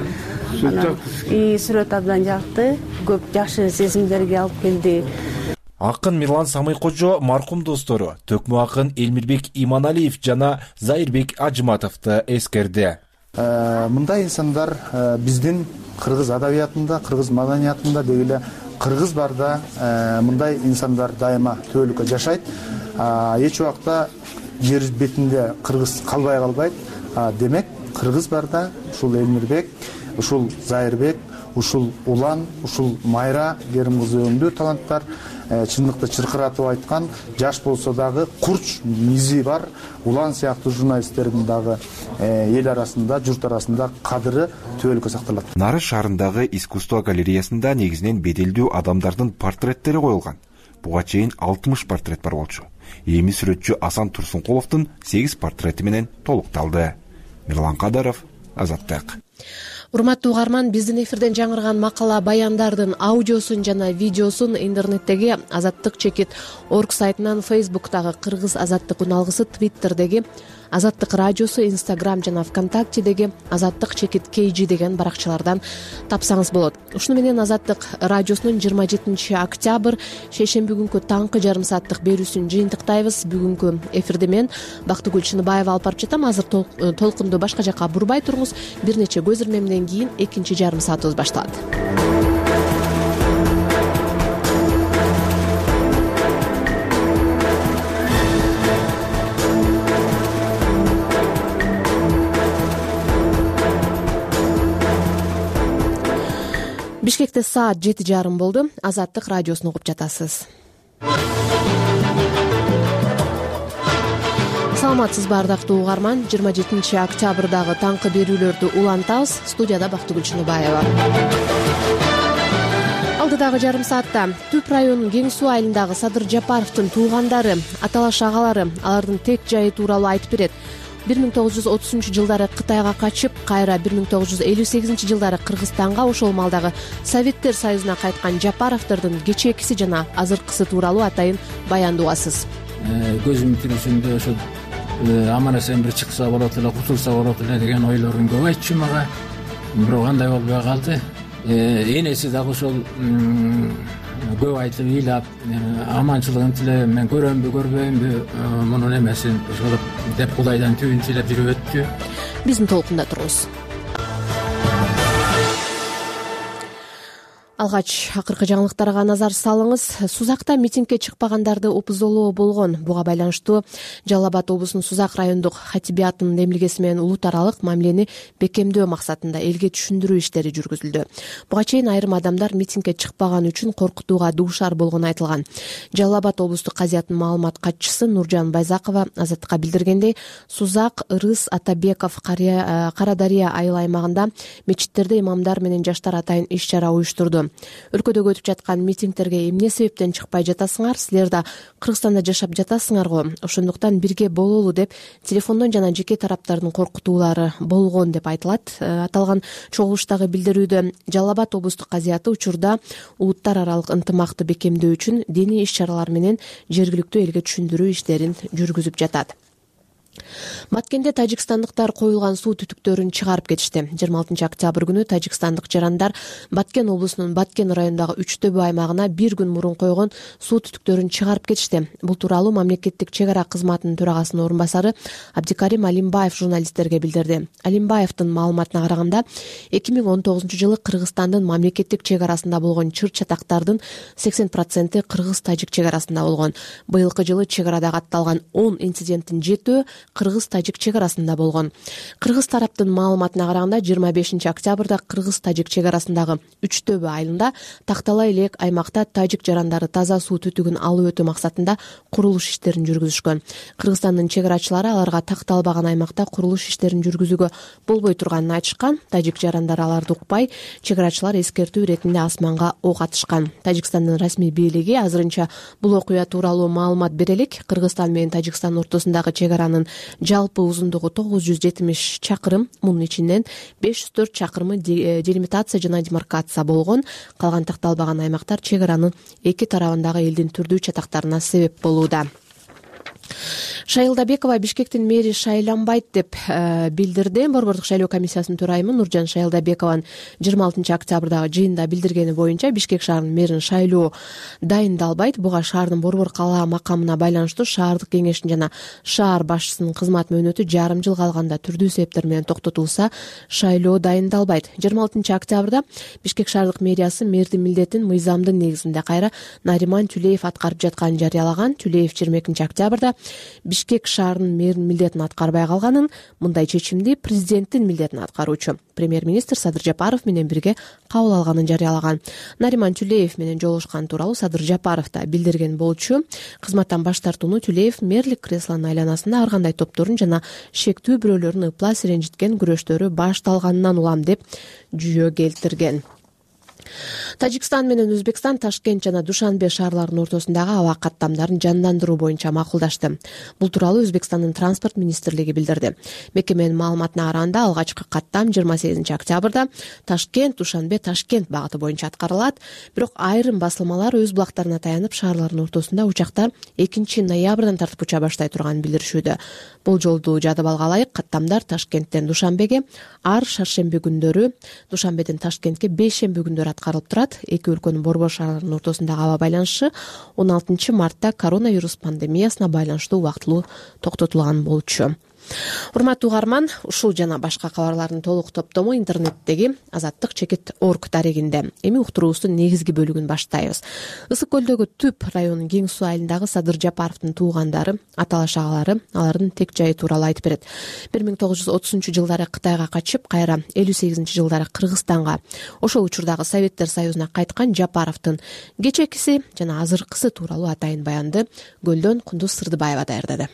Сүрөт абдан жакты, көп жакшы сезимдерге алып келди. Акын Мирлан Самыйкожо маркум достору төкмө акын Элмирбек Иманалиев жана Зайырбек Ажыматовду эскерди. Мындай инсандар биздин кыргыз адабиятында, кыргыз маданиятында дегеле кыргыз барда мындай инсандар дайыма төөлүккө жашайт. Эч убакта жер бетинде кыргыз калбай калбайт. Демек кыргыз барда ушул Элмирбек, ушул Зайырбек, ушул Улан, ушул Майра Керим кызы өңдүү таланттар чындыкты чыркыратып айткан, жаш болсо дагы курч мизи бар Улан сыяктуу журналисттердин дагы эл арасында, журт арасында кадыры төөлүккө сакталат. Нары шаарындагы искусство галереясында негизинен беделдүү адамдардын портреттери коюлган. Буга чейин алтымыш портрет бар болчу. Эми сүрөтчү Асан Турсункуловдун сегиз портрети менен толукталды. Мирлан Кадыров, Азаттык. Урматтуу угарман, биздин эфирден жаңырган макала баяндардын аудиосун жана видеосун интернеттеги азаттык чекит орг сайтынан, Фейсбуктагы Кыргыз азаттык үн алгысы, Твиттердеги Азаттык радиосу Instagram жана ВКонтактедеги Азаттык чекит kg деген баракчалардан тапсаңыз болот. Ушуну менен Азаттык радиосунун жыйырма жетинчи октябрь шейшемби күнкү таңкы жарым сааттык берүүсүн жыйынтыктайбыз. Бүгүнкү эфирде мен Бактыгүл Чыныбаева алып барып жатам. Азыр толкунду башка жака бурбай туруңуз. Бир нече көз ирмемден кийин экинчи жарым саатыбыз башталат. Бишкекте саат жети жарым болду. Азаттык радиосун угуп жатасыз. Саламатсызбы ардактуу угарман. жыйырма жетинчи октябрдагы таңкы берүүлөрдү улантабыз. Студияда Бактыгүл Чыныбаева. Алдыдагы жарым саатта Түп районунун Кең Суу айылындагы Садыр Жапаровдун туугандары, аталаш агалары алардын тек жайы тууралуу айтып берет. бир миң тогуз жүз отузунчу жылдары Кытайга качып, кайра бир миң тогуз жүз элүү сегизинчи жылдары Кыргызстанга, ошол малдагы Советтер Союзуна кайткан Жапаровдордун кечээкиси жана азыркысы тууралуу атайын баяндоосуз. Көзүм тирүүсүндө ошо аман эсен бир чыкса болот эле, кутулса болот эле деген ойлорун көп айтчу мага. Бирок андай болбой калды. Энеси дагы ошол көп айтып ыйлап, аманчылыгын тилеп, мен көрөмбү, көрбөймбү, мунун эмесин ошол деп Кудайдан түбүн тилеп жүрүп өттү. Биздин толкунда туруңуз. Алгач акыркы жаңылыктарга назар салыңыз. Сузакта митингге чыкпагандарды опузолоо болгон. Буга байланыштуу Жалал Абад облусунун Сузак райондук хатибиятынын демилгеси менен улут аралык мамилени бекемдөө максатында элге түшүндүрүү иштери жүргүзүлдү. Буга чейин айрым адамдар митингге чыкпаган үчүн коркутууга дуушар болгону айтылган. Жалал Абад облустук казиятынын маалымат катчысы Нуржан Байзакова Азаттыкка билдиргендей, Сузак, Ырыс, Атабеков, Карадария айыл аймагында мечиттерде имамдар менен жаштар атайын иш-чара уюштурду. Өлкөдөгө өтүп жаткан митингтерге эмне себептен чыкпай жатасыңар? Силер да Кыргызстанда жашап жатасыңар го. Ошондуктан бирге бололу деп телефондон жана жеке тараптардын коркутуулары болгон деп айтылат. Аталган чогулуштагы билдирүүдө Жалал Абад облустук казияты учурда улуттар аралык ынтымакты бекемдөө үчүн диний иш-чаралар менен жергиликтүү элге түшүндүрүү иштерин жүргүзүп жатат. Баткенде тажикстандыктар коюлган суу түтүктөрүн чыгарып кетишти. жыйырма алтынчы октябрь күнү тажикстандык жарандар Баткен облусунун Баткен районундагы Үчтөбө аймагына бир күн мурун койгон суу түтүктөрүн чыгарып кетишти. Бул тууралуу мамлекеттик чек ара кызматынын төрагасынын орун басары Абдикарим Алимбаев журналисттерге билдирди. Алимбаевдин маалыматына караганда, эки миң он тогузунчу жылы Кыргызстандын мамлекеттик чек арасында болгон чыр-чатактардын сексен проценти кыргыз-тажик чек арасында болгон. Быйылкы жылы чек арада катталган он инциденттин жетөө кыргыз-тажик чек арасында болгон. Кыргыз тараптын маалыматына караганда, жыйырма бешинчи октябрда кыргыз-тажик чек арасындагы Үчтөбө айылында тактала элек аймакта тажик жарандары таза суу түтүгүн алып өтүү максатында курулуш иштерин жүргүзүшкөн. Кыргызстандын чек арачылары аларга такталбаган аймакта курулуш иштерин жүргүзүүгө болбой турганын айтышкан. Тажик жарандары аларды укпай, чек арачылар эскертүү иретинде асманга ок атышкан. Тажикстандын расмий бийлиги азырынча бул окуя тууралуу маалымат бере элек. Кыргызстан менен Тажикстан ортосундагы чек аранын жалпы узундугу тогуз жүз жетимиш чакырым, мунун ичинен беш жүз төрт чакырымы делимитация жана демаркация болгон. Калган такталбаган аймактар чек аранын эки тарабындагы элдин түрдүү чатактарына себеп болууда. Шайылдабекова Бишкектин мэри шайланбайт деп э, билдирди. Борбордук шайлоо комиссиясынын төрайымы Нуржан Шайылдабекованын жыйырма алтынчы октябрдагы жыйында билдиргени боюнча Бишкек шаарынын мэрин шайлоо дайындалбайт. Буга шаардын борбор калаа макамына байланыштуу шаардык кеңештин жана шаар башчысынын кызмат мөөнөтү жарым жыл калганда түрдүү себептер менен токтотулса, шайлоо дайындалбайт. жыйырма алтынчы октябрда Бишкек шаардык мэриясы мэрдин милдетин мыйзамдын негизинде кайра Нариман Тюлеев аткарып жатканын жарыялаган. Тюлеев жыйырма экинчи октябрда Бишкек шаарынын мэринин милдетин аткарбай калганын, мындай чечимди президенттин милдетин аткаруучу премьер-министр Садыр Жапаров менен бирге кабыл алганын жарыялаган. Нариман Тюлеев менен жолугушкан тууралуу Садыр Жапаров да билдирген болчу. Кызматтан баш тартууну Тюлеев мэрлик креслонун айланасында ар кандай топторун жана шектүү бирөөлөрүн ыплас ренжиткен күрөштөрү башталганынан улам деп жүйө келтирген. Тажикстан менен Өзбекстан Ташкент жана Душанбе шаарларынын ортосундагы аба каттамдарын жандандыруу боюнча макулдашты. Бул тууралуу Өзбекстандын транспорт министрлиги билдирди. Мекеменин маалыматына караганда алгачкы каттам жыйырма сегизинчи октябрда Ташкент, Душанбе, Ташкент багыты боюнча аткарылат. Бирок айрым басылмалар өз булактарына таянып шаарлардын ортосунда учактар экинчи ноябрдан тартып уча баштай турганын билдиришүүдө. Бул жолду жадып алган ылайык каттамдар Ташкенттен Душанбеге ар шаршемби күндөрү, Душанбеден Ташкентке бейшемби күндөрү аткарылып турат. Эки өлкөнүн борбор шаарларынын ортосундагы аба байланышы он алтынчы мартта коронавирус пандемиясына байланыштуу убактылуу токтотулган болчу. Урматтуу угарман, ушул жана башка кабарлардын толук топтому интернеттеги азаттык чекит орг дарегинде. Эми уктуруубуздун негизги бөлүгүн баштайбыз. Ысык көлдөгү Түп районунун Кең суу айылындагы Садыр Жапаровдун туугандары, аталаш агалары алардын тек жайы тууралуу айтып берет. бир миң тогуз жүз отузунчу жылдары Кытайга качып, кайра элүү сегизинчи жылдары Кыргызстанга, ошол учурдагы Советтер Союзуна кайткан Жапаровдун кечекиси жана азыркысы тууралуу атайын баянды Көлдөн Кундуз Сырдыбаева даярдады.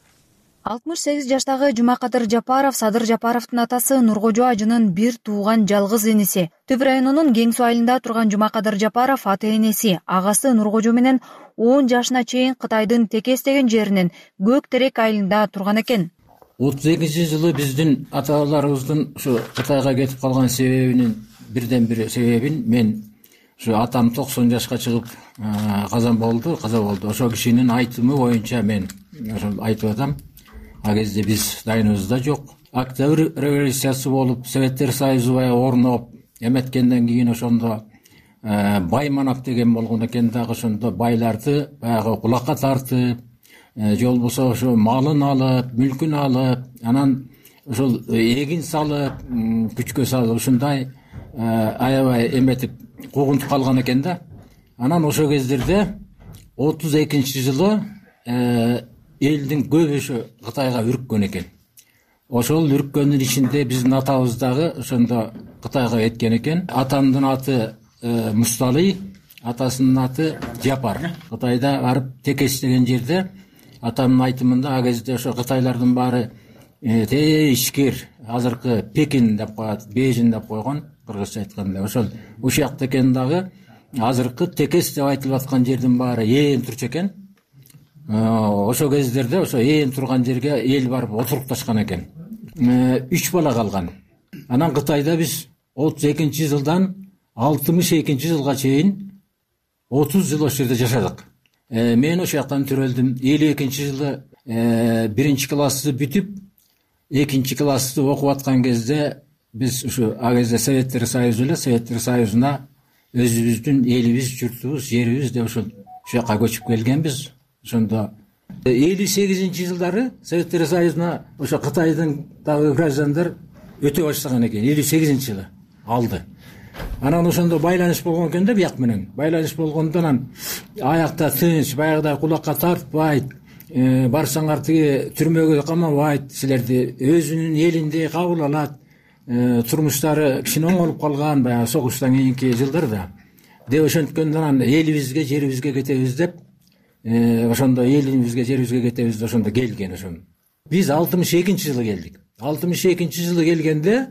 алтымыш сегиз жаштагы Жумакадыр Жапаров Садыр Жапаровдун атасы Нуркожо ажынын бир тууган жалгыз иниси. Түп районунун Кең суу айылында турган Жумакадыр Жапаров ата энеси, агасы Нуркожо менен он жашына чейин Кытайдын Текес деген жеринин Көк Терек айылында турган экен. отуз экинчи жылы биздин ата-бабаларыбыздын ушу Кытайга кетип калган себебинин бирден бир себебин мен ушу атам токсон жашка чыгып каза болду, каза болду. Ошол кишинин айтымы боюнча мен ошол айтып атам. А кезде биз дайыныбызда жок. Октябрь революциясы болуп, Советтер Союзу баягы орноп, эметкенден кийин ошондо байманак деген болгон экен дагы, ошондо байларды баягы кулакка тартып, же болбосо ошо малын алып, мүлкүн алып, анан ошол эгин салып, күчкө салып, ушундай аябай эметип куугунтуп калган экен да. Анан ошол кездерде отуз экинчи жылы элдин көбүсү Кытайга үрккөн экен. Ошол үрккөндүн ичинде биздин атабыз дагы ошондо Кытайга кеткен экен. Атамдын аты Мусталый, атасынын аты Жапар. Кытайда барып Текес деген жерде атамдын айтымында а кезде ошо кытайлардын баары те ичкер, азыркы Пекин деп коет, Бейжин деп койгон, кыргызча айтканда. Ошол ушул жакта экен дагы азыркы Текес деп айтылып аткан жердин баары ээн турчу экен. Ошол кездерде ошо ээн турган жерге эл барып отурукташкан экен. Үч бала калган. Анан Кытайда биз отуз экинчи жылдан алтымыш экинчи жылга чейин отуз жыл ошол жерде жашадык. Мен ошол жактан төрөлдүм. элүү экинчи жылы биринчи классты бүтүп, экинчи классты окуп аткан кезде биз ушу а кезде Советтер Союзу эле, Советтер Союзуна өзүбүздүн элибиз, журтубуз, жерибиз деп ошол ушул жака көчүп келгенбиз. Ошондо элүү сегизинчи жылдары Советтер Союзуна ошо Кытайдын дагы граждандар өтө баштаган экен. элүү сегизинчи жылы алды. Анан ошондо байланыш болгон экен да бияк менен. Байланыш болгондон аякта тынч, баягыдай кулакка тартпайт, барсаңар тиги түрмөгө камабайт, силерди өзүнүн элинде кабыл алат. Турмуштары кичине оңолуп калган баягы согуштан кийинки жылдарда. Деп ошонткөндөн элибизге, жерибизге кетебиз деп ошондо элибизге, жерибизге кетебиз деп ошондо келген ошондо. Биз алтымыш экинчи жылы келдик. алтымыш экинчи жылы келгенде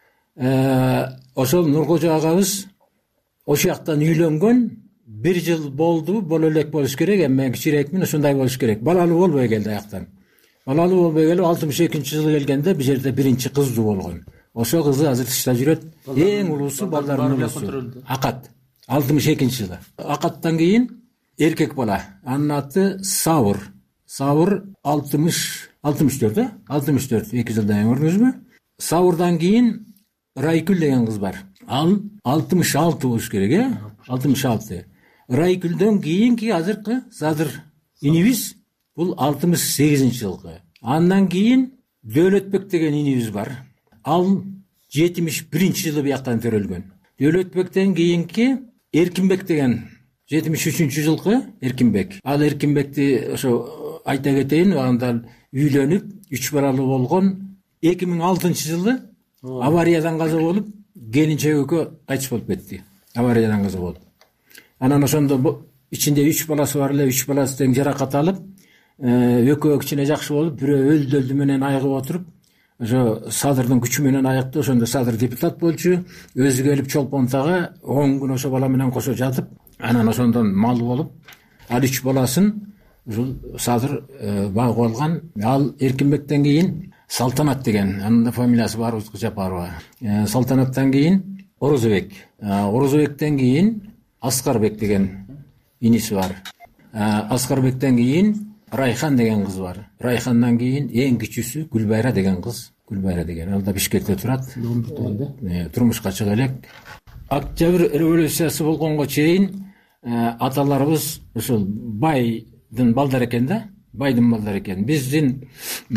ошол Нуркожо агабыз ошол жактан үйлөнгөн, бир жыл болду, боло элек болуш керек, эми мен кичирээкмин, ошондой болуш керек. Балалуу болбой келди аяктан. Балалуу болбой келип алтымыш экинчи жылы келгенде бул жерде биринчи кызы болгон. Ошол кызы азыр тышта жүрөт. Эң улуусу балдардын улуусу. Акат. алтымыш экинчи жылы. Акаттан кийин эркек бала. Анын аты Саур. Саур алтымыш алтымыш төрт, э? алтымыш төрт, эки жылдан кийин көрдүңүзбү? Саурдан кийин Райкүл деген кыз бар. Ал алтымыш алты болуш керек, э? алтымыш алты. Райкүлдөн кийинки азыркы Садыр инибиз бул алтымыш сегизинчи жылкы. Андан кийин Дөөлөтбек деген инибиз бар. Ал жетимиш биринчи жылы бияктан төрөлгөн. Дөөлөтбектен кийинки Эркинбек деген жетимиш үчүнчү жылкы Эркинбек. Ал Эркинбекти ошо айта кетейин, анда үйлөнүп, үч балалуу болгон. эки миң алтынчы жылы авариядан каза болуп, келинчеги экөө кайтыш болуп кетти. Авариядан каза болуп. Анан ошондо ичинде үч баласы бар эле, үч баласы тең жаракат алып, экөө кичине жакшы болуп, бирөө өлдү өлдү менен айыгып отуруп, ошо Садырдын күчү менен аякты ошондо Садыр депутат болчу, өзү келип Чолпонтага он күн ошо бала менен кошо жатып, анан ошондон мал болуп, ал үч баласын ушул Садыр багып алган. Ал Эркинбектен кийин Салтанат деген, анын да фамилиясы бар, Жапарова. Салтанаттан кийин Орозобек, Орозобектен кийин Аскарбек деген иниси бар. Аскарбектен кийин Райхан деген кыз бар. Райхандан кийин эң кичүүсү Гүлбайра деген кыз. Гүлбайра деген, ал да Бишкекте турат. Турмушка чыга элек. Октябрь революциясы болгонго чейин аталарыбыз ушул байдын балдары экен да, байдын балдары экен. Биздин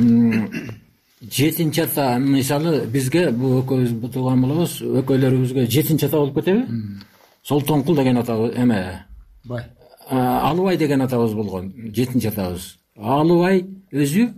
жетинчи ата, мисалы бизге бул экөөбүз тууган болобуз, экөөлөрүбүзгө жетинчи ата болуп кетеби? Солтонкул деген ата эме бай. Алыбай деген атабыз болгон, жетинчи атабыз. Алыбай өзү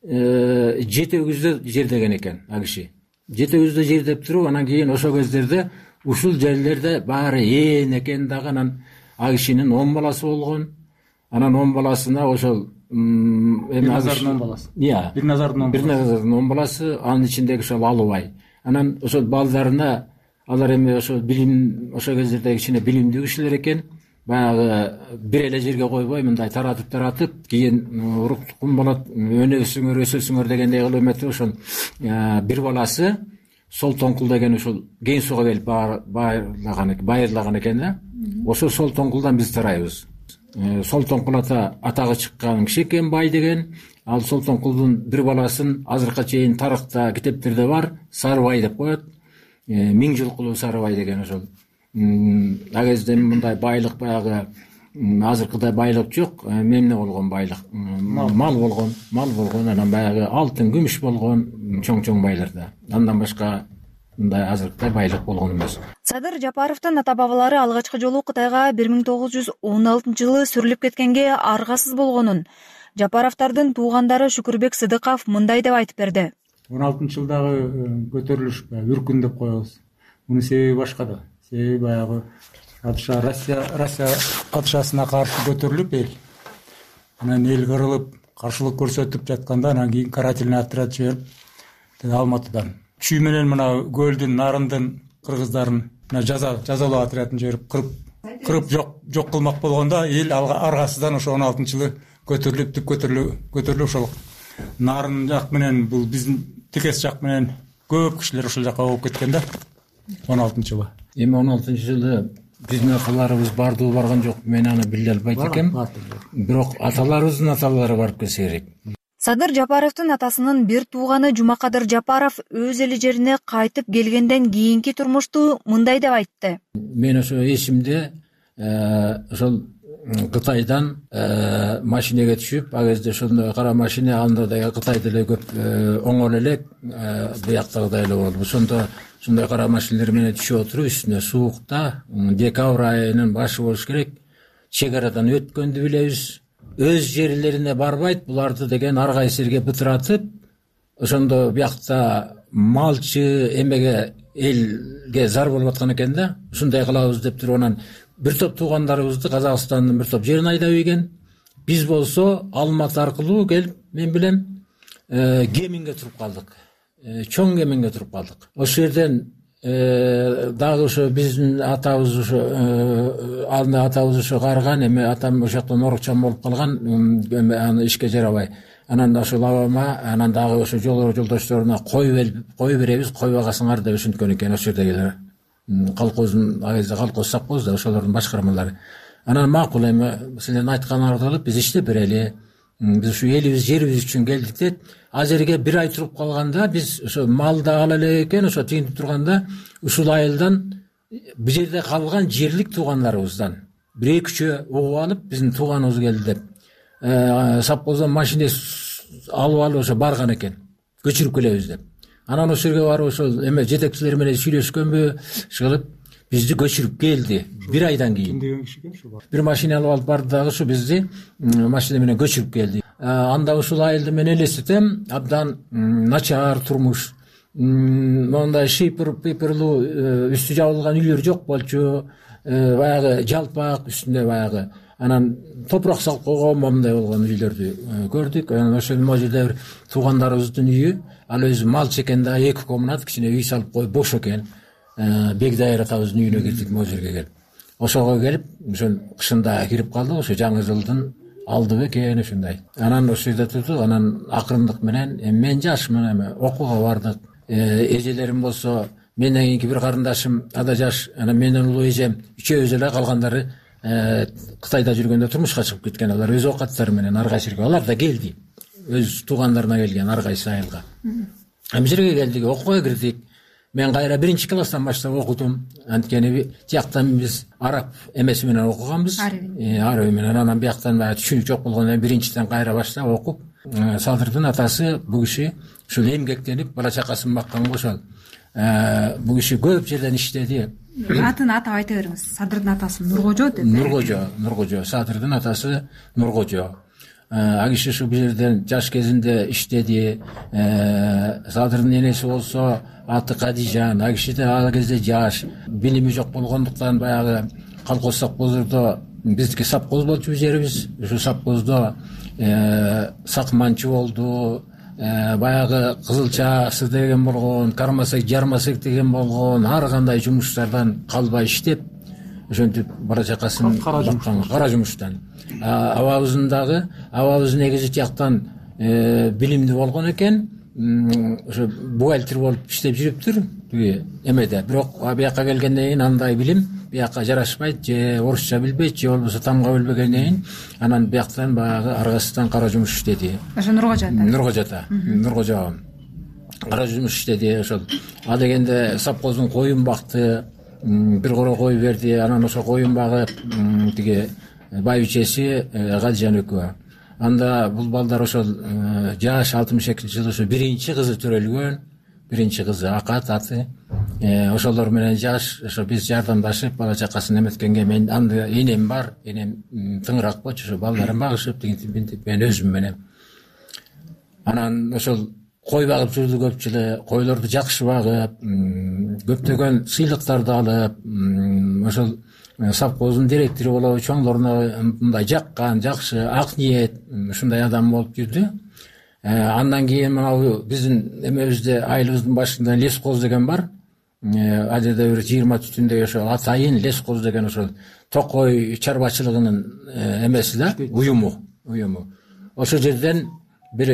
жетегүздө жердеген экен, а киши. Жетегүздө жердеп туруп, анан кийин ошол кездерде ушул жерлерде баары ээн экен дагы, анан а кишинин он баласы болгон. Анан он баласына ошол Бир Назардын он баласы. Иә. Бир Назардын он баласы. Бир Назардын он баласы, анын ичиндеги ошол Алыбай. Анан ошол балдарына алар эми ошол билим, ошол кездерде кичине билимдүү кишилер экен. Баягы бир эле жерге койбой, мындай таратып таратып, кийин уруктукун болот, өнөсүңөр, өсөсүңөр дегендей кылып эметип, ошол бир баласы Солтонкул деген ушул Кең Сууга келип байырлаган экен, байырлаган экен да. Ошо Солтонкулдан биз тарайбыз. Солтонкул ата атагы чыккан киши экен, бай деген. Ал Солтонкулдун бир баласын азыркыга чейин тарыхта, китептерде бар, Сарыбай деп коет. Миң жылкулуу Сарыбай деген ошол. А кезде мындай байлык, баягы азыркыдай байлык жок, эмне болгон байлык, мал болгон, мал болгон, анан баягы алтын, күмүш болгон, чоң-чоң байларда. Андан башка мындай азыркыдай байлык болгон эмес. Садыр Жапаровдун ата-бабалары алгачкы жолу Кытайга бир миң тогуз жүз он алтынчы жылы сүрүлүп кеткенге аргасыз болгонун Жапаровдардын туугандары Шүкүрбек Сыдыков мындай деп айтып берди. он алтынчы жылдагы көтөрүлүш үркүн деп коебуз. Мунун себеби башка да. Себеби баягы Россия Россия падышасына каршы көтөрүлүп эл. Анан эл кырылып, каршылык көрсөтүп жатканда, анан кийин карательный отряд жиберип, Алматыдан чүй менен мына көлдүн, нарындын кыргыздарын жаза жазалоо отрядын жиберип кырып кырып жок жок кылмак болгондо, эл аргасыздан ошо он алтынчы жылы көтөрүлүп, түп көтөрүлүп, көтөрүлүп ошол нарын жак менен, бул биздин текес жак менен көп кишилер ошол жака болуп кеткен да. он алтынчы жылы. Эми он алтынчы жылы биздин аталарыбыз бардыбы, барган жок, мен аны биле албайт экем. Бирок аталарыбыздын аталары барып келсе керек. Садыр Жапаровдун атасынын бир тууганы Жумакадыр Жапаров өз эли жерине кайтып келгенден кийинки турмушту мындай деп айтты. Мен ошо эсимде ошол Кытайдан машинеге түшүп, а кезде ошондой кара машина, анда да Кытай деле көп оңол элек, бияктагыдай эле болду. Ошондо ушундай кара машиналар менен түшүп отуруп, үстүнө суукта, декабрь айынын башы болуш керек, чек арадан өткөндү билебиз. Өз жерлерине барбайт, буларды деген ар кайсы жерге бытыратып, ошондо биякта малчы эмеге элге зар болуп аткан экен да. Ушундай кылабыз деп туруп, анан бир топ туугандарыбызды Казакстандын бир топ жерин айдап ийген. Биз болсо Алматы аркылуу келип, мен билем, Кеминге туруп калдык. Чоң Кеминге туруп калдык. Ошол жерден дагы ошо биздин атабыз ошо анда атабыз ошо карыган, эми атам ошоктон орукчан болуп калган, эми аны ишке жарабай. Анан ошол абама, анан дагы ошо жол жолдошторуна кой кой беребиз, кой багасыңар деп ушинткөн экен ошол жердегилер. Колхоздун агезде колхоз совхоз да ошолордун башкармалары. Анан макул, эми силердин айтканыңарды алып биз иштеп берели. Биз ушу элибиз, жерибиз үчүн келдик деп, а жерге бир ай туруп калганда, биз ошо малды ала элек экен, ошо тигинтип турганда, ушул айылдан бу жерде калган жерлик туугандарыбыздан бир эки үчөө угуп алып, биздин тууганыбыз келди деп, совхоздон машина алып алып ошо барган экен, көчүрүп келебиз деп. Анан ошол жерге барып ошол эме жетекчилер менен сүйлөшкөнбү, кылып бизди көчүрүп келди бир айдан кийин. Бир машина алып алып барды дагы ушу бизди машина менен көчүрүп келди. Анда ушул айылды мен элестетем, абдан начар турмуш. Мондай шипер пиперлуу үстү жабылган үйлөр жок болчу. Баягы жалпак, үстүндө баягы анан топурак салып койгон момундай болгон үйлөрдү көрдүк. Анан ошол могу жерде бир туугандарыбыздын үйү, ал өзү малчы экен да, эки комнат кичине үй салып коюп бош экен. Бегдайыр атабыздын үйүнө кирдик могу жерге келип. Ошого келип, ошол кышында кирип калдык, ошо жаңы жылдын алды бекен ушундай. Анан ошол жерде турдук, анан акырындык менен мен жашмын, эми окууга бардык. Эжелерим болсо, менден кийинки бир карындашым ада жаш, анан менен улуу эжем үчөөбүз эле, калгандары Кытайда жүргөндө турмушка чыгып кеткен. Алар өз оокаттары менен ар кайсы жерге, алар да келди. Өз туугандарына келген ар кайсы айылга. Эми жерге келдик, окууга кирдик. Мен кайра биринчи класстан баштап окудум. Анткени тияктан биз араб эмеси менен окуганбыз. Араби менен. Анан бияктан баягы түшүнүк жок болгондон биринчиден кайра баштап окуп, Садырдын атасы бул киши ушул эмгектенип бала чакасын бакканга ошол. Бул киши көп жерден иштеди. Атын атап айта бериңиз. Садырдын атасы Нуркожо деп. Нуркожо, Нуркожо. Садырдын атасы Нуркожо. А киши ушу бул жерден жаш кезинде иштеди. Садырдын энеси болсо аты Кадижан. А киши да ал кезде жаш, билими жок болгондуктан баягы колхоз совхоздо, биздики совхоз болчу жерибиз. Ушу совхоздо сакманчы болду. Баягы кызылчасы деген болгон, кармасек, жармасек деген болгон, ар кандай жумуштардан калбай иштеп, ошентип бала чакасын баккан кара жумуштан. Абабыздын дагы, абабыз негизи тияктан билимдүү болгон экен, ошо бухгалтер болуп иштеп жүрүптүр, тиги эмеде. Бирок бияка келгенден кийин андай билим бияка жарашпайт, же орусча билбейт, же болбосо тамга билбегенден кийин анан бияктан баягы аргасынан кара жумуш иштеди. Ошо Нуркожо. Нуркожо. Нуркожо кара жумуш иштеди. Ошол а дегенде совхоздун коюн бакты, бир коро кой берди. Анан ошо коюн багып, тиги байбичеси Кадижан экөө. Анда бул балдар ошол жаш алтымыш экинчи жылы ошо биринчи кызы төрөлгөн. Биринчи кызы Акат аты. Ошолор менен жаш, ошо биз жардамдашып бала чакасын эметкенге мен анда энем бар, энем тыңыраак болчу, ошо балдарын багышып, тигинтип мен өзүм менен. Анан ошол кой багып жүрдү көп жылы, койлорду жакшы багып, көптөгөн сыйлыктарды алып, ошол совхоздун директору болуп, чоңдоруна мындай жаккан, жакшы, ак ниет, ушундай адам болуп жүрдү. Андан кийин мына биздин эмебизде айылыбыздын башында лескоз деген бар. Ал жерде бир жыйырма түтүндөй ошо атайын лескоз деген ошол токой чарбачылыгынын эмеси да, уюму, уюму. Ошол жерден бир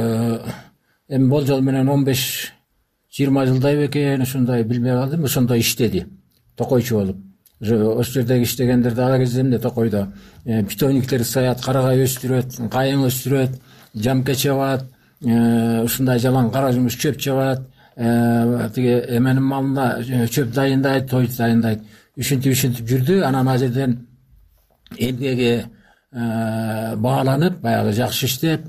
эми болжол менен он беш жыйырма жылдай бекен, ушундай билбей калдым, ошондой иштеди. Токойчу болуп. Ошол жердеги иштегендерде ала кезде эмне токойдо питомниктер саят, карагай өстүрөт, кайың өстүрөт, жамке чабат, ушундай жалаң кара жумуш чөп чабат, тиги эменин малына чөп дайындайт, той дайындайт. Ушинтип ушинтип жүрдү. Анан ал жерден эмгеги бааланып, баягы жакшы иштеп,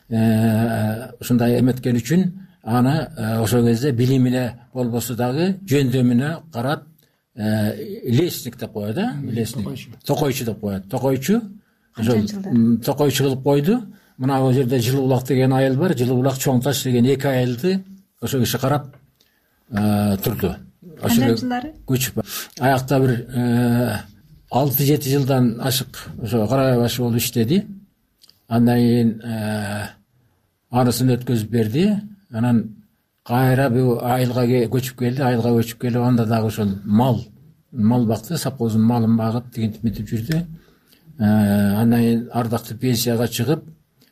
ушундай эметкен үчүн аны ошол кезде билимине болбосо дагы жөндөмүнө карап лесник деп коет, да? Лесник. Токойчу деп коет. Токойчу. Ошол токойчу кылып койду. Мына бул жерде Жылы булак деген айыл бар, Жылы булак Чоң таш деген эки айылды ошо киши карап турду. Кандай жылдары? Көчүп. Аякта бир алты жети жылдан ашык ошо карабай башы болуп иштеди. Андан кийин анысын өткөзүп берди. Анан кайра бул айылга көчүп келди, айылга көчүп келип анда дагы ошол мал, мал бакты, совхоздун малын багып, тигинтип мынтип жүрдү. Андан кийин ардактуу пенсияга чыгып,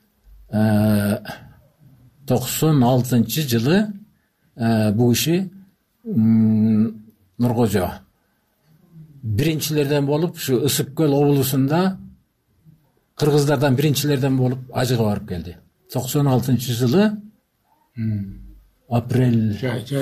токсон алтынчы жылы бул киши Нуркожо биринчилерден болуп, ушу Ысык көл облусунда кыргыздардан биринчилерден болуп ажыга барып келди. токсон алтынчы жылы апрель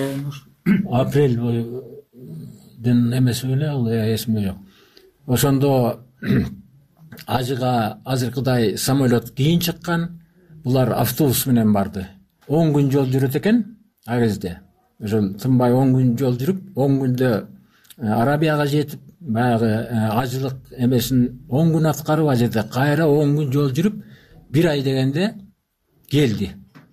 апрелдин эмеси беле, ал эсимде жок. Ошондо ажыга азыркыдай самолет кийин чыккан. Булар автобус менен барды. он күн жол жүрөт экен ал кезде. Ошол тынбай он күн жол жүрүп, он күндө Арабияга жетип, баягы ажылык эмесин он күн аткарып, ал жерде кайра он күн жол жүрүп, бир ай дегенде келди.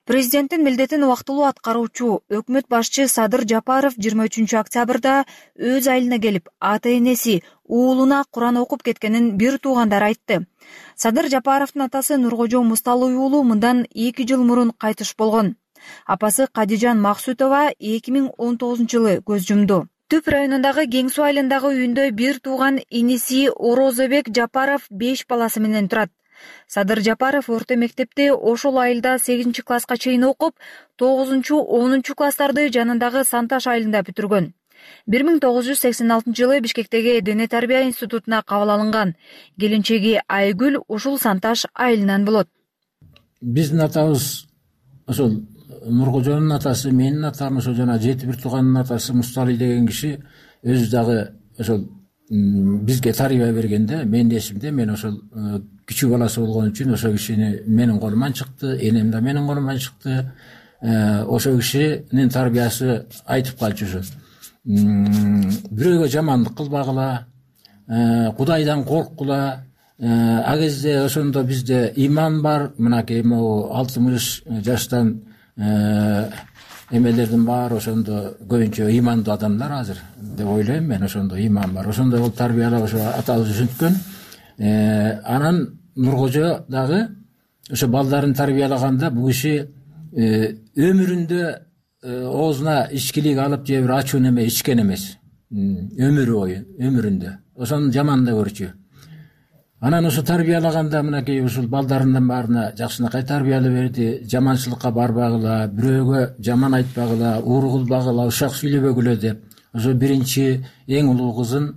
Президенттин милдетин убактылуу аткаруучу өкмөт башчы Садыр Жапаров жыйырма үчүнчү октябрда өз айылына келип, ата энеси уулуна Куран окуп кеткенин бир туугандары айтты. Садыр Жапаровдун атасы Нуркожо Мусталый уулу мындан эки жыл мурун кайтыш болгон. Апасы Кадижан Максутова эки миң он тогузунчу жылы көз жумду. Түп районундагы Кең суу айылындагы үйүндө бир тууган иниси Орозобек Жапаров беш баласы менен турат. Садыр Жапаров орто мектепте ошол айылда сегизинчи класска чейин окуп, тогузунчу онунчу класстарды жанындагы Санташ айылында бүтүргөн. бир миң тогуз жүз сексен алтынчы жылы Бишкектеги Дене тарбия институтуна кабыл алынган. Келинчеги Айгүл ушул Санташ айылынан болот. Биздин атабыз ошол Нуркожонун атасы, менин атам, ошол жана жети бир тууганын атасы Мусталый деген киши өзү дагы ошол бизге тарбия бергенде, менин эсимде, мен ошол кичүү баласы болгон үчүн ошол кишини менин колуман чыкты, энем да менин колуман чыкты. Ошол кишинин тарбиясы айтып калчу ушу. Бирөөгө жамандык кылбагыла, Кудайдан корккула. А кезде ошондо бизде иман бар, мынакей могу алтымыш жаштан эмелердин баары ошондо көбүнчө имандуу адамдар азыр деп ойлойм мен. Ошондо иман бар, ошондой болуп тарбиялап ошо атабыз өсүнткөн. Анан Нуркожо дагы ошо балдарын тарбиялаганда бул киши өмүрүндө оозуна ичкилик алып же бир ачуу неме ичкен эмес. Өмүрү бою, өмүрүндө. Ошону жаман да көрчү. Анан ошо тарбиялаганда мынакей ушул балдарынын баарына жакшынакай тарбиялап берди. Жаманчылыкка барбагыла, бирөөгө жаман айтпагыла, уур кылбагыла, ушак сүйлөбөгүлө деп. Ошо биринчи эң улуу кызын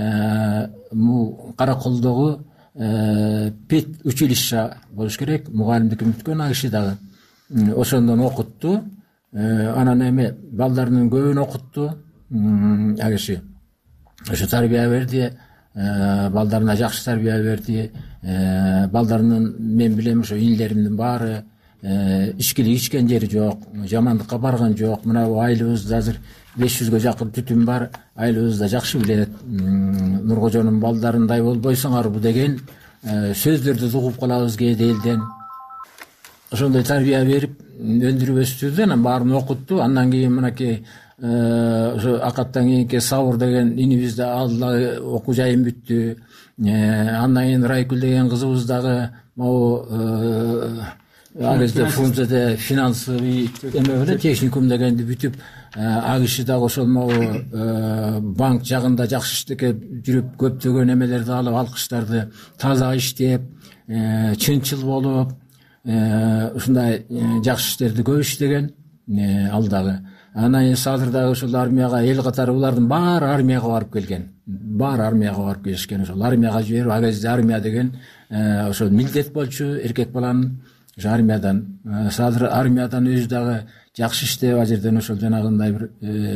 Караколдогу Пет училище болуш керек, мугалимдикин бүткөн а киши дагы. Ошондон окутту. Анан эме балдарынын көбүн окутту а киши. Ошо тарбия берди. Балдарына жакшы тарбия берди. Балдарынын мен билем ошо инилеримдин баары ичкилик ичкен жери жок, жамандыкка барган жок. Мына айылыбызда азыр беш жүзгө жакын түтүн бар. Айылыбызда жакшы билет. Нуркожонун балдарындай болбойсуңарбы деген сөздөрдү угуп калабыз кээде элден. Ошондой тарбия берип өндүрүп өстүрдү, анан баарын окутту. Андан кийин мынакей ошо акаттан кийинки Сабыр деген инибизде алды окуу жайын бүттү. Андан кийин Райкүл деген кызыбыз дагы могу ал кезде функцияда финансовый эме беле техникум дегенди бүтүп, а киши дагы ошол могу банк жагында жакшы иштекке жүрүп көптөгөн эмелерди алып, алкыштарды таза иштеп, чынчыл болуп, ушундай жакшы иштерди көп иштеген ал дагы. Анан кийин Садыр дагы ошол армияга эл катары булардын баары армияга барып келген. Баары армияга барып келишкен. Ошол армияга жиберип, а кезде армия деген ошол милдет болчу эркек баланын. Ошо армиядан, Садыр армиядан өзү дагы жакшы иштеп, а жерден ошол жанагындай бир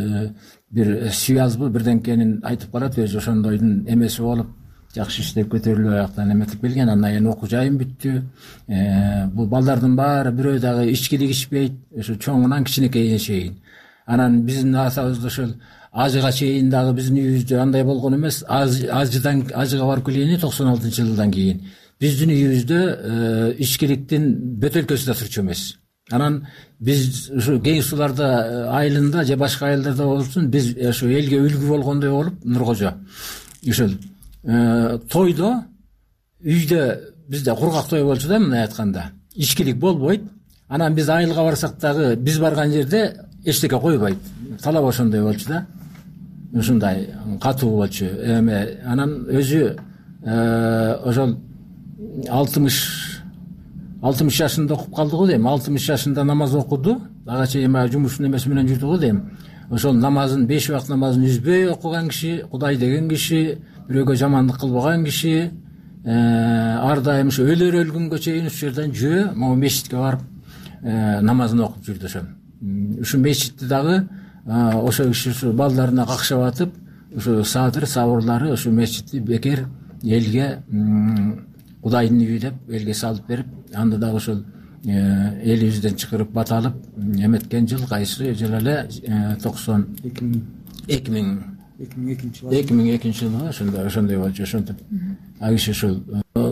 бир связбы бирденкенин айтып калат, өзү ошондойдун эмеси болуп, жакшы иштеп көтөрүлүп аяктан эметип келген. Андан кийин окуу жайын бүттү. Бул балдардын баары бирөө дагы ичкилик ичпейт, ошо чоңунан кичинекейине чейин. Анан биздин атабыз ошол ажыга чейин дагы биздин үйүбүздө андай болгон эмес. Ажыдан ажыга барып келгени токсон алтынчы жылдан кийин. Биздин үйүбүздө ичкиликтин бөтөлкөсү да турчу эмес. Анан биз ушу Кең сууларда айылында же башка айылдарда болсун, биз ошо элге үлгү болгондой болуп, Нуркожо ошол тойдо үйдө бизде кургак той болчу да, мындай айтканда. Ичкилик болбойт. Анан биз айылга барсак дагы биз барган жерде эчтеке койбойт. Талап ошондой болчу да. Ушундай катуу болчу. Эме анан өзү ошол алтымыш алтымыш жашында окуп калды го дейм. алтымыш жашында намаз окуду. Ага чейин жумуштун эмеси менен жүрдү го дейм. Ошол намазын, беш убак намазын үзбөй окуган киши, Кудай деген киши, бирөөгө жамандык кылбаган киши, ар дайым ошо өлөр өлгөнгө чейин ушул жерден жөө, могу мечитке барып намазын окуп жүрдү ошо. Ушу мечитти дагы ошо киши ушу балдарына какшап атып, ушу Садыр, Сабырлары ушу мечитти бекер элге Кудайдын үйү деп элге салып берип, анда дагы ошол элибизден чыгарып баталып эметкен жыл кайсы жыл эле токсон эки миң экинчи жылы ошондой ошондой болчу. Ошентип а киши ушул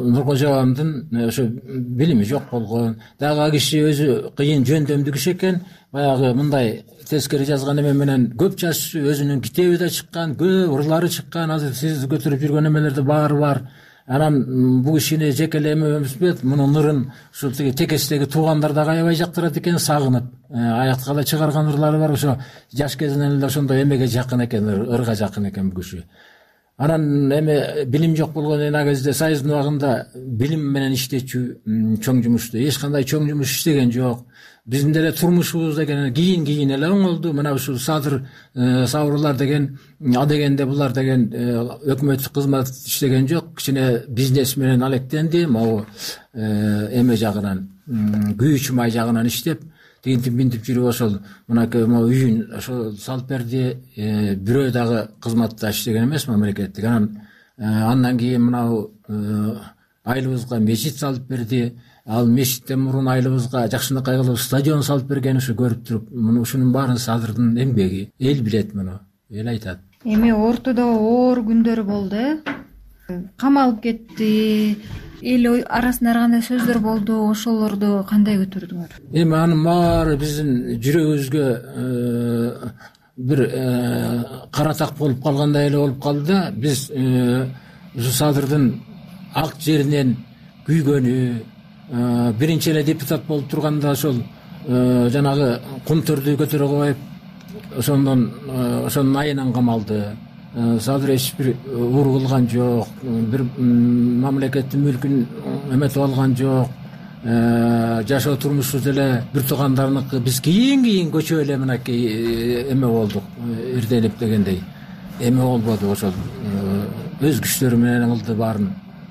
Нуркожо апамдын ошо билими жок болгон, дагы ал киши өзү кыйын жөндөмдүү киши экен. Баягы мындай тескери жазган эме менен көп жашчу, өзүнүн китеби да чыккан, көп ырлары чыккан, азыр сиз көтөрүп жүргөн эмелерде баары бар. Анан бул кишини жекелей эмес бет, мунун ырын ушул тиги текестеги туугандар дагы аябай жактырат экен, сагынып. Аякка да чыгарган ырлары бар, ошо жаш кезинен эле ошондой эмеге жакын экен, ырга жакын экен бул киши. Анан эме билим жок болгон ана кезде Союздун убагында билим менен иштечү чоң жумушту, эч кандай чоң жумуш иштеген жок. Биздин деле турмушубуз деген кийин кийин эле оңолду. Мына ушул садыр сабырлар деген, а дегенде булар деген өкмөттүк кызмат иштеген жок. Кичине бизнес менен алектенди, могу эме жагынан, күйүүчү май жагынан иштеп, тигинтип минтип жүрүп ошол мынакей үйүн ошол салып берди. Бирөө дагы кызматта иштеген эмес, мамлекеттик. Анан андан кийин мынау айылыбызга мечит салып берди. Ал мечиттен мурун айылыбызга жакшынакай кылып стадион салып берген, ушу көрүп туруп, муну ушунун баарын Садырдын эмгеги. Эл билет муну, эл айтат. Эми ортодо оор күндөрү болду, э? Камалып кетти, эл арасында ар кандай сөздөр болду, ошолорду кандай көтөрдүңөр? Эми анын баары биздин жүрөгүбүзгө бир каратак болуп калгандай эле болуп калды да. Биз ушу Садырдын ак жеринен күйгөнү, биринчи эле депутат болуп турганда ошол жанагы кумтөрдү көтөрө коюп, ошондон ошонун айынан камалды. Садыр эч бир уур кылган жок, бир мамлекеттин мүлкүн эметип алган жок. Жашоо турмушу деле бир туугандарыныкы. Биз кийин-кийин көчүп эле мынакей эме болдук, ирденип дегендей. Эме болбоду, ошол өз күчтөрү менен кылды баарын.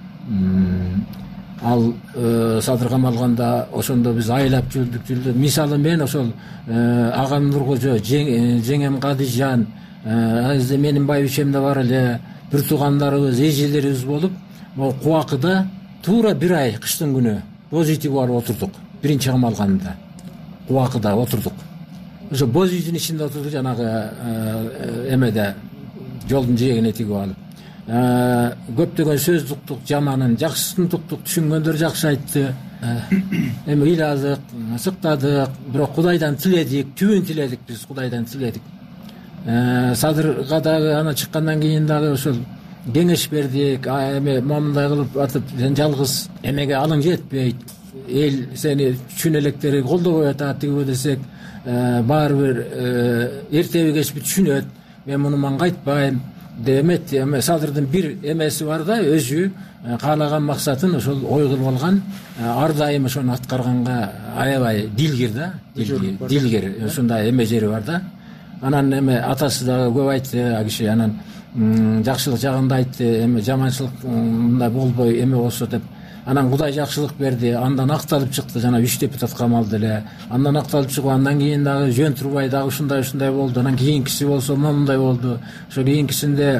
Ал Садыр камалганда ошондо биз айлап жүрдүк, жүрдүк. Мисалы мен ошол агам Нуркожо, жеңем Кадыжан, азыр менин байбичем да бар эле, бир туугандарыбыз, эжелерибиз болуп, могу Кубакыда туура бир ай кыштын күнү боз үйдү барып отурдук. Биринчи камалганда Кубакыда отурдук. Ошо боз үйдүн ичинде отурдук, жанагы эмеде жолдун жээгине тигип алып. Көптөгөн сөз туктук, жаманын, жакшысын туктук, түшүнгөндөр жакшы айтты. Эми ыйладык, сыктадык, бирок Кудайдан тиледик, түбүн тиледик, биз Кудайдан тиледик. Садырга дагы ана чыккандан кийин дагы ошол кеңеш бердик. Эми момундай кылып атып, сен жалгыз эмеге алың жетпейт, эл сени түшүн электери колдобой атат деп десек, баары бир эртеби кечпи түшүнөт. Мен муну мага айтпайм. Демет, эме Садырдын бир эмеси бар да, өзү каалаган максатын ошол ой кылып алган, ар дайым ошону аткарганга аябай дилгир да, дилгир, ушундай эме жери бар да. Анан эме атасы дагы көп айтты, а киши анан жакшылык жагында айтты, эме жаманчылык мындай болбой эме болсо деп. Анан Кудай жакшылык берди, андан акталып чыкты, жана үч депутат камалды эле. Андан акталып чыгып, андан кийин дагы жөн турбай дагы ушундай ушундай болду. Анан кийинкиси болсо момундай болду. Ошо кийинкисинде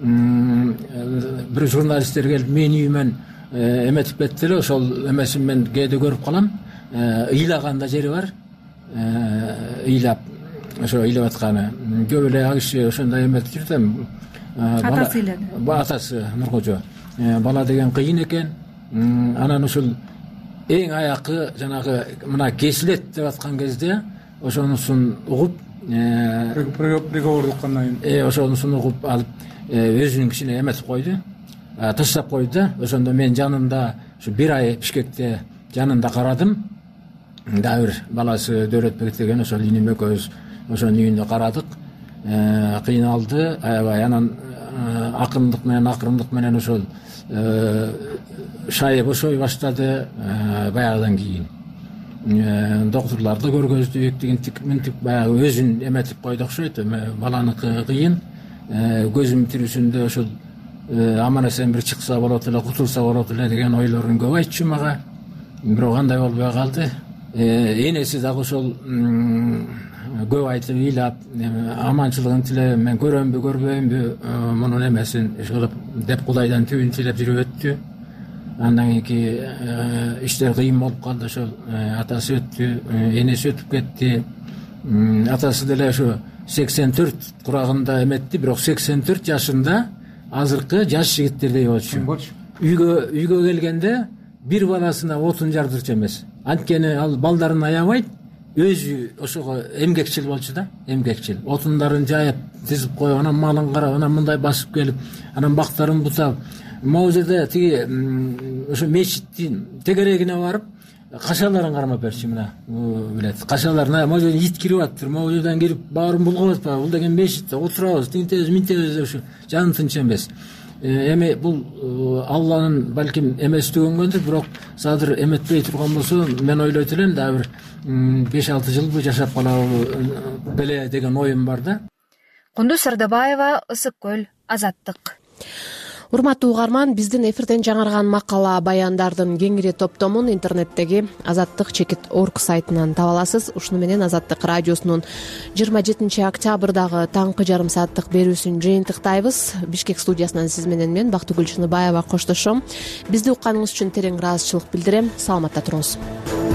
бир журналисттер келип менин үйүмөн эметип кетти эле. Ошол эмесин мен кээде көрүп калам. Ыйлаган да жери бар. Ыйлап, ошо ыйлап атканы. Көп эле ал киши ошондой эметип жүрдүм. Атасы ыйлады. Атасы Нуркожо. Бала деген кыйын экен. Анан ушул эң аякы жанагы мына кесилет деп аткан кезде ошонусун угуп, приговор уккандан кийин ошонусун угуп алып өзүнүн кичине эметип койду, таштап койду да. Ошондо мен жанында ушу бир ай Бишкекте жанында карадым. Дагы бир баласы Дөөлөтбек деген ошол иним экөөбүз ошонун үйүндө карадык. Кыйналды аябай. Анан акырындык менен акырындык менен ошол шайы бошой баштады. Баягыдан кийин доктурларды көргөздүк, тигинтик мынтип баягы өзүн эметип койду окшойт. Баланыкы кыйын, көзүм тирүүсүндө ошол аман эсен бир чыкса болот эле, кутулса болот эле деген ойлорун көп айтчу мага. Бирок андай болбой калды. Энеси дагы ошол көп айтып ыйлап, аманчылыгын тилеп, мен көрөмбү, көрбөймбү мунун эмесин ошол деп Кудайдан түбүн тилеп жүрүп өттү. Андан кийин иштер кыйын болуп калды. Ошол атасы өттү, энеси өтүп кетти. Атасы деле ошо сексен төрт курагында эметти, бирок сексен төрт жашында азыркы жаш жигиттердей болчу. үйгө үйгө келгенде бир баласына отун жардырчу эмес. Анткени ал балдарын аябайт, өзү ошого эмгекчил болчу да, эмгекчил. Отундарын жайып, тизип коюп, анан малын карап, анан мындай басып келип, анан бактарын бутап, могу жерде тиги ошо мечиттин тегерегине барып, кашаларын кармап берчү мына билет. Кашалар могу жерден ит кирип атыптыр, могу жерден кирип баарын булгап атпайбы? Бул деген мечит, отурабыз, тинтебиз, минтебиз деп ушу жаны тынч эмес. Эми бул Алланын балким эместигөнгөндүр, бирок азыр эметпей турган болсо, мен ойлойт элем, дагы бир беш алты жылбы жашап калабы беле деген оюм бар да. Кундуз Сардабаева, Ысык көл, Азаттык. Урматтуу угарман, биздин эфирден жаңырган макала баяндардын кеңири топтомун интернеттеги азаттык чекит орг сайтынан таба аласыз. Ушуну менен Азаттык радиосунун жыйырма жетинчи октябрдагы таңкы жарым сааттык берүүсүн жыйынтыктайбыз. Бишкек студиясынан сиз менен мен Бактыгүл Чыныбаева коштошом. Бизди укканыңыз үчүн терең ыраазычылык билдирем. Саламатта туруңуз.